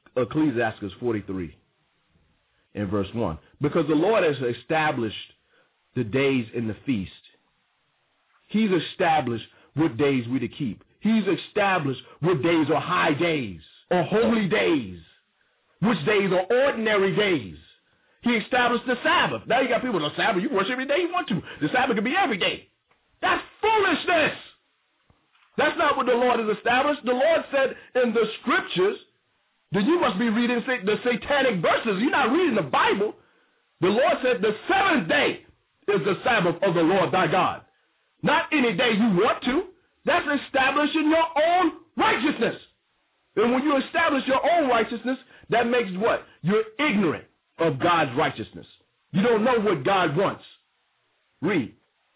Ecclesiastes forty-three and verse one. Because the Lord has established the days in the feast. He's established what days we to keep. He's established what days are high days or holy days, which days are ordinary days. He established the Sabbath. Now you got people on the Sabbath. You worship every day you want to. The Sabbath can be every day. That's foolishness. That's not what the Lord has established. The Lord said in the scriptures that you must be reading the satanic verses. You're not reading the Bible. The Lord said the seventh day is the Sabbath of the Lord thy God. Not any day you want to. That's establishing your own righteousness. And when you establish your own righteousness, that makes what? You're ignorant of God's righteousness. You don't know what God wants. Read.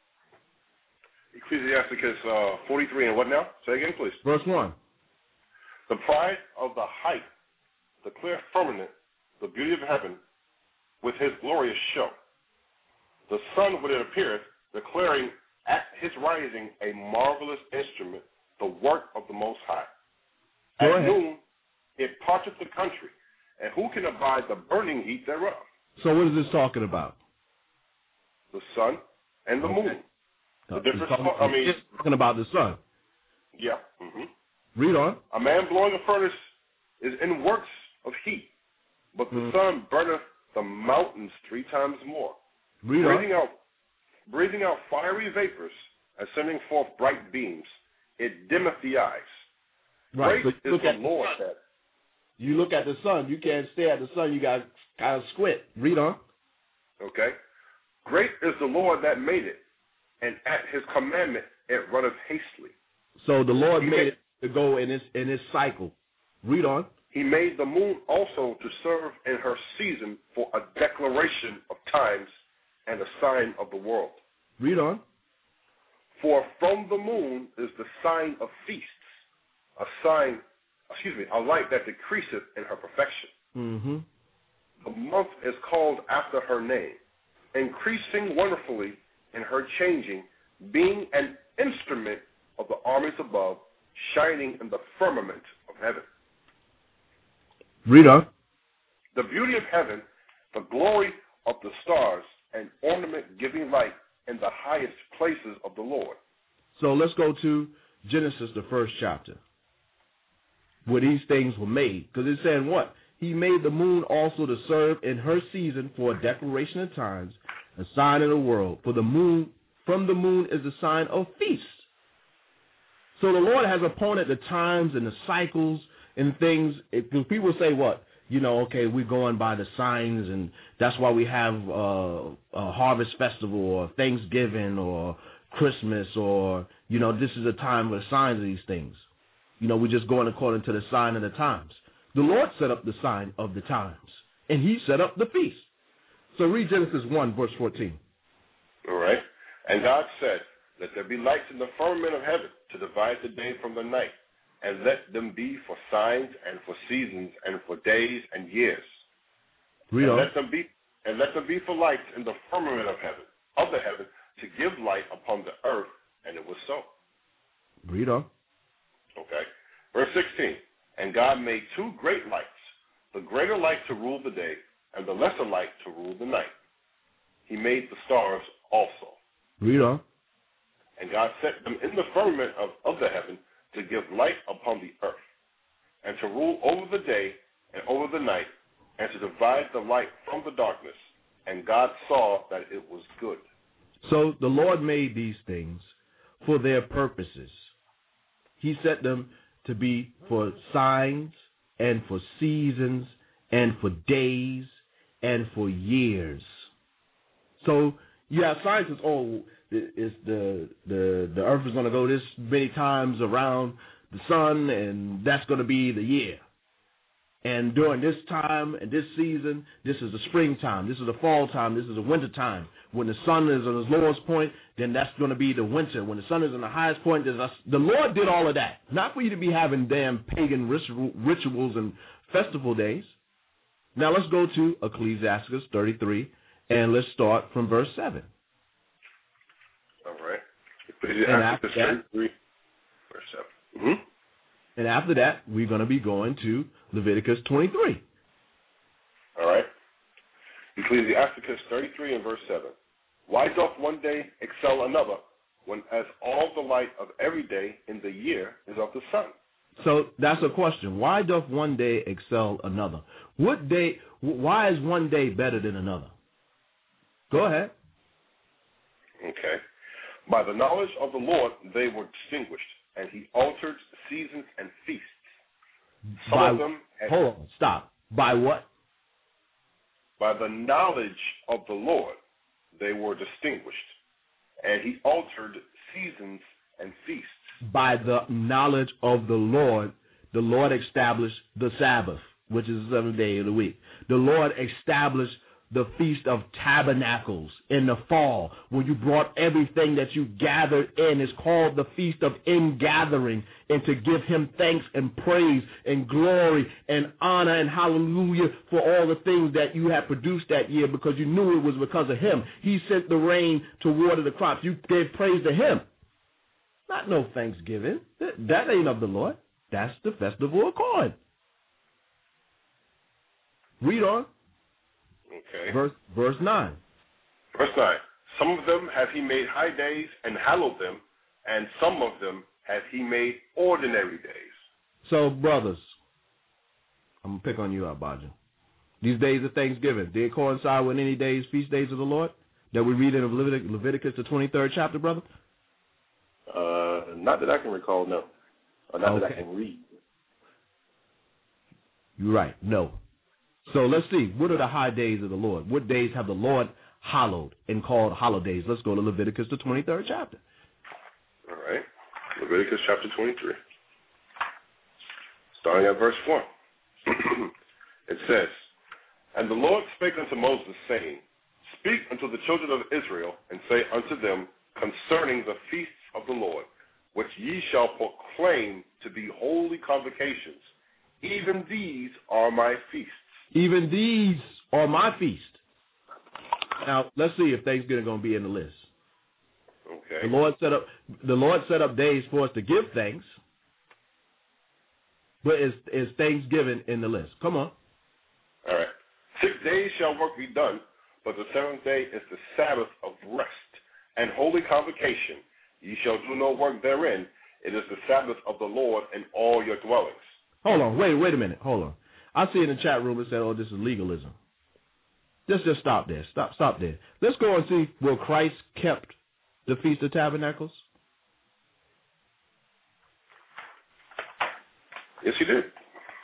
Ecclesiasticus uh, forty-three and what now? Say again, please. Verse one. The pride of the height, the clear firmament, the beauty of heaven, with his glorious show. The sun, when it appeareth, declaring at his rising a marvelous instrument, the work of the Most High. Go At ahead. noon, it parcheth the country, and who can abide the burning heat thereof? So what is this talking about? The sun and the Okay. moon. The It's difference. talking, I mean, it's talking about the sun. yeah. Mm-hmm. Read on. A man blowing a furnace is in works of heat, but the Mm. sun burneth the mountains three times more. Read breathing on. out, breathing out fiery vapors and sending forth bright beams. It dimmeth the eyes. Right. Great So you is look the at Lord the sun. that. You look at the sun. You can't stare at the sun. You got kind of squint. Read on. Okay. Great is the Lord that made it, and at his commandment it runneth hastily. So the Lord He made made- it to go in its in its cycle. Read on. He made the moon also to serve in her season for a declaration of times and a sign of the world. Read on. For from the moon is the sign of feasts, a sign, excuse me, a light that decreaseth in her perfection. Mm-hmm. The month is called after her name, increasing wonderfully in her changing, being an instrument of the armies above, shining in the firmament of heaven. Read on. The beauty of heaven, the glory of the stars, and ornament giving light in the highest places of the Lord. So let's go to Genesis, the first chapter, where these things were made. Because it's saying what? He made the moon also to serve in her season for a declaration of times, a sign of the world. For the moon, from the moon is the sign of feast. So the Lord has appointed the times and the cycles and things. Because people say what? You know, okay, we're going by the signs, and that's why we have uh, a harvest festival or Thanksgiving or Christmas, or, you know, this is a time for the signs of these things. You know, we're just going according to the sign of the times. The Lord set up the sign of the times, and he set up the feast. So read Genesis one, verse fourteen. All right. And God said, let there be lights in the firmament of heaven to divide the day from the night, and let them be for signs and for seasons and for days and years. Read and on. let them be and let them be for lights in the firmament of heaven, of the heaven, to give light upon the earth, and it was so. Read on. Okay. Verse sixteen. And God made two great lights, the greater light to rule the day, and the lesser light to rule the night. He made the stars also. Read on. And God set them in the firmament of, of the heaven to give light upon the earth, and to rule over the day and over the night, and to divide the light from the darkness. And God saw that it was good. So the Lord made these things for their purposes. He set them to be for signs and for seasons and for days and for years. So you have scientists, oh, it's the the the earth is going to go this many times around the sun, and that's going to be the year. And during this time and this season, this is the springtime, this is the fall time, this is the winter time. When the sun is at its lowest point, then that's going to be the winter. When the sun is in the highest point, there's a, the Lord did all of that. Not for you to be having damn pagan rituals and festival days. Now let's go to Ecclesiastes thirty-three, and let's start from verse seven. All right. And after that, thirty-three, verse seven. Mm-hmm. And after that, we're going to be going to Leviticus twenty-three. All right. Ecclesiasticus thirty-three and verse seven. Why doth one day excel another, when as all the light of every day in the year is of the sun? So that's a question. Why doth one day excel another? What day? Why is one day better than another? Go ahead. Okay. By the knowledge of the Lord they were distinguished, and he altered seasons and feasts. Some By, of them had, hold on, stop. By what? By the knowledge of the Lord they were distinguished, and he altered seasons and feasts. By the knowledge of the Lord, the Lord established the Sabbath, which is the seventh day of the week. The Lord established the Feast of Tabernacles in the fall, when you brought everything that you gathered in. It's called the Feast of Ingathering, and to give him thanks and praise and glory and honor and hallelujah for all the things that you had produced that year, because you knew it was because of him. He sent the rain to water the crops. You gave praise to him. Not no Thanksgiving. That, that ain't of the Lord. That's the festival of corn. Read on. Okay. Verse verse nine. Verse nine. Some of them hath he made high days and hallowed them, and some of them hath he made ordinary days. So, brothers, I'm going to pick on you, Abaja. These days of Thanksgiving, they coincide with any days, feast days of the Lord that we read in Levitic- Leviticus, the twenty-third chapter, brother? Uh, not that I can recall, no. Or not Okay. that I can read. You're right, no. So let's see, what are the high days of the Lord? What days have the Lord hallowed and called holidays? Let's go to Leviticus, the twenty-third chapter. All right. Leviticus chapter twenty-three. Starting at verse one. It says, And the Lord spake unto Moses, saying, Speak unto the children of Israel, and say unto them concerning the feasts of the Lord, which ye shall proclaim to be holy convocations. Even these are my feasts. Even these are my feast. Now, let's see if Thanksgiving is going to be in the list. Okay. The Lord set up the Lord set up days for us to give thanks, but is is Thanksgiving in the list? Come on. All right. Six days shall work be done, but the seventh day is the Sabbath of rest and holy convocation. Ye shall do no work therein. It is the Sabbath of the Lord in all your dwellings. Hold on. Wait, wait a minute. Hold on. I see in the chat room it said, oh, this is legalism. Let's just stop there. Stop stop there. Let's go and see, will Christ kept the Feast of Tabernacles? Yes, he did.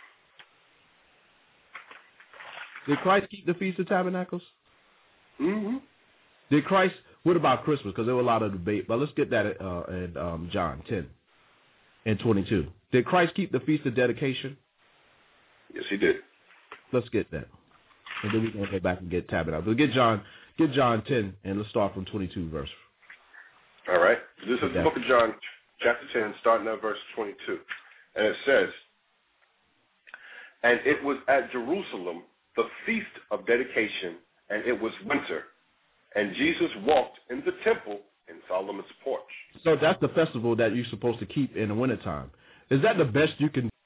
Did Christ keep the Feast of Tabernacles? Mm-hmm. Did Christ, what about Christmas? Because there were a lot of debate, but let's get that uh, in um, John ten and twenty-two. Did Christ keep the Feast of Dedication? Yes, he did. Let's get that. And then we're going to go back and get Tabernacles. Get John, get John ten, and let's start from twenty-two verse. All right. This is the book of John, chapter ten, starting at verse twenty-two. And it says, And it was at Jerusalem the feast of dedication, and it was winter. And Jesus walked in the temple in Solomon's porch. So that's the festival that you're supposed to keep in the wintertime. Is that the best you can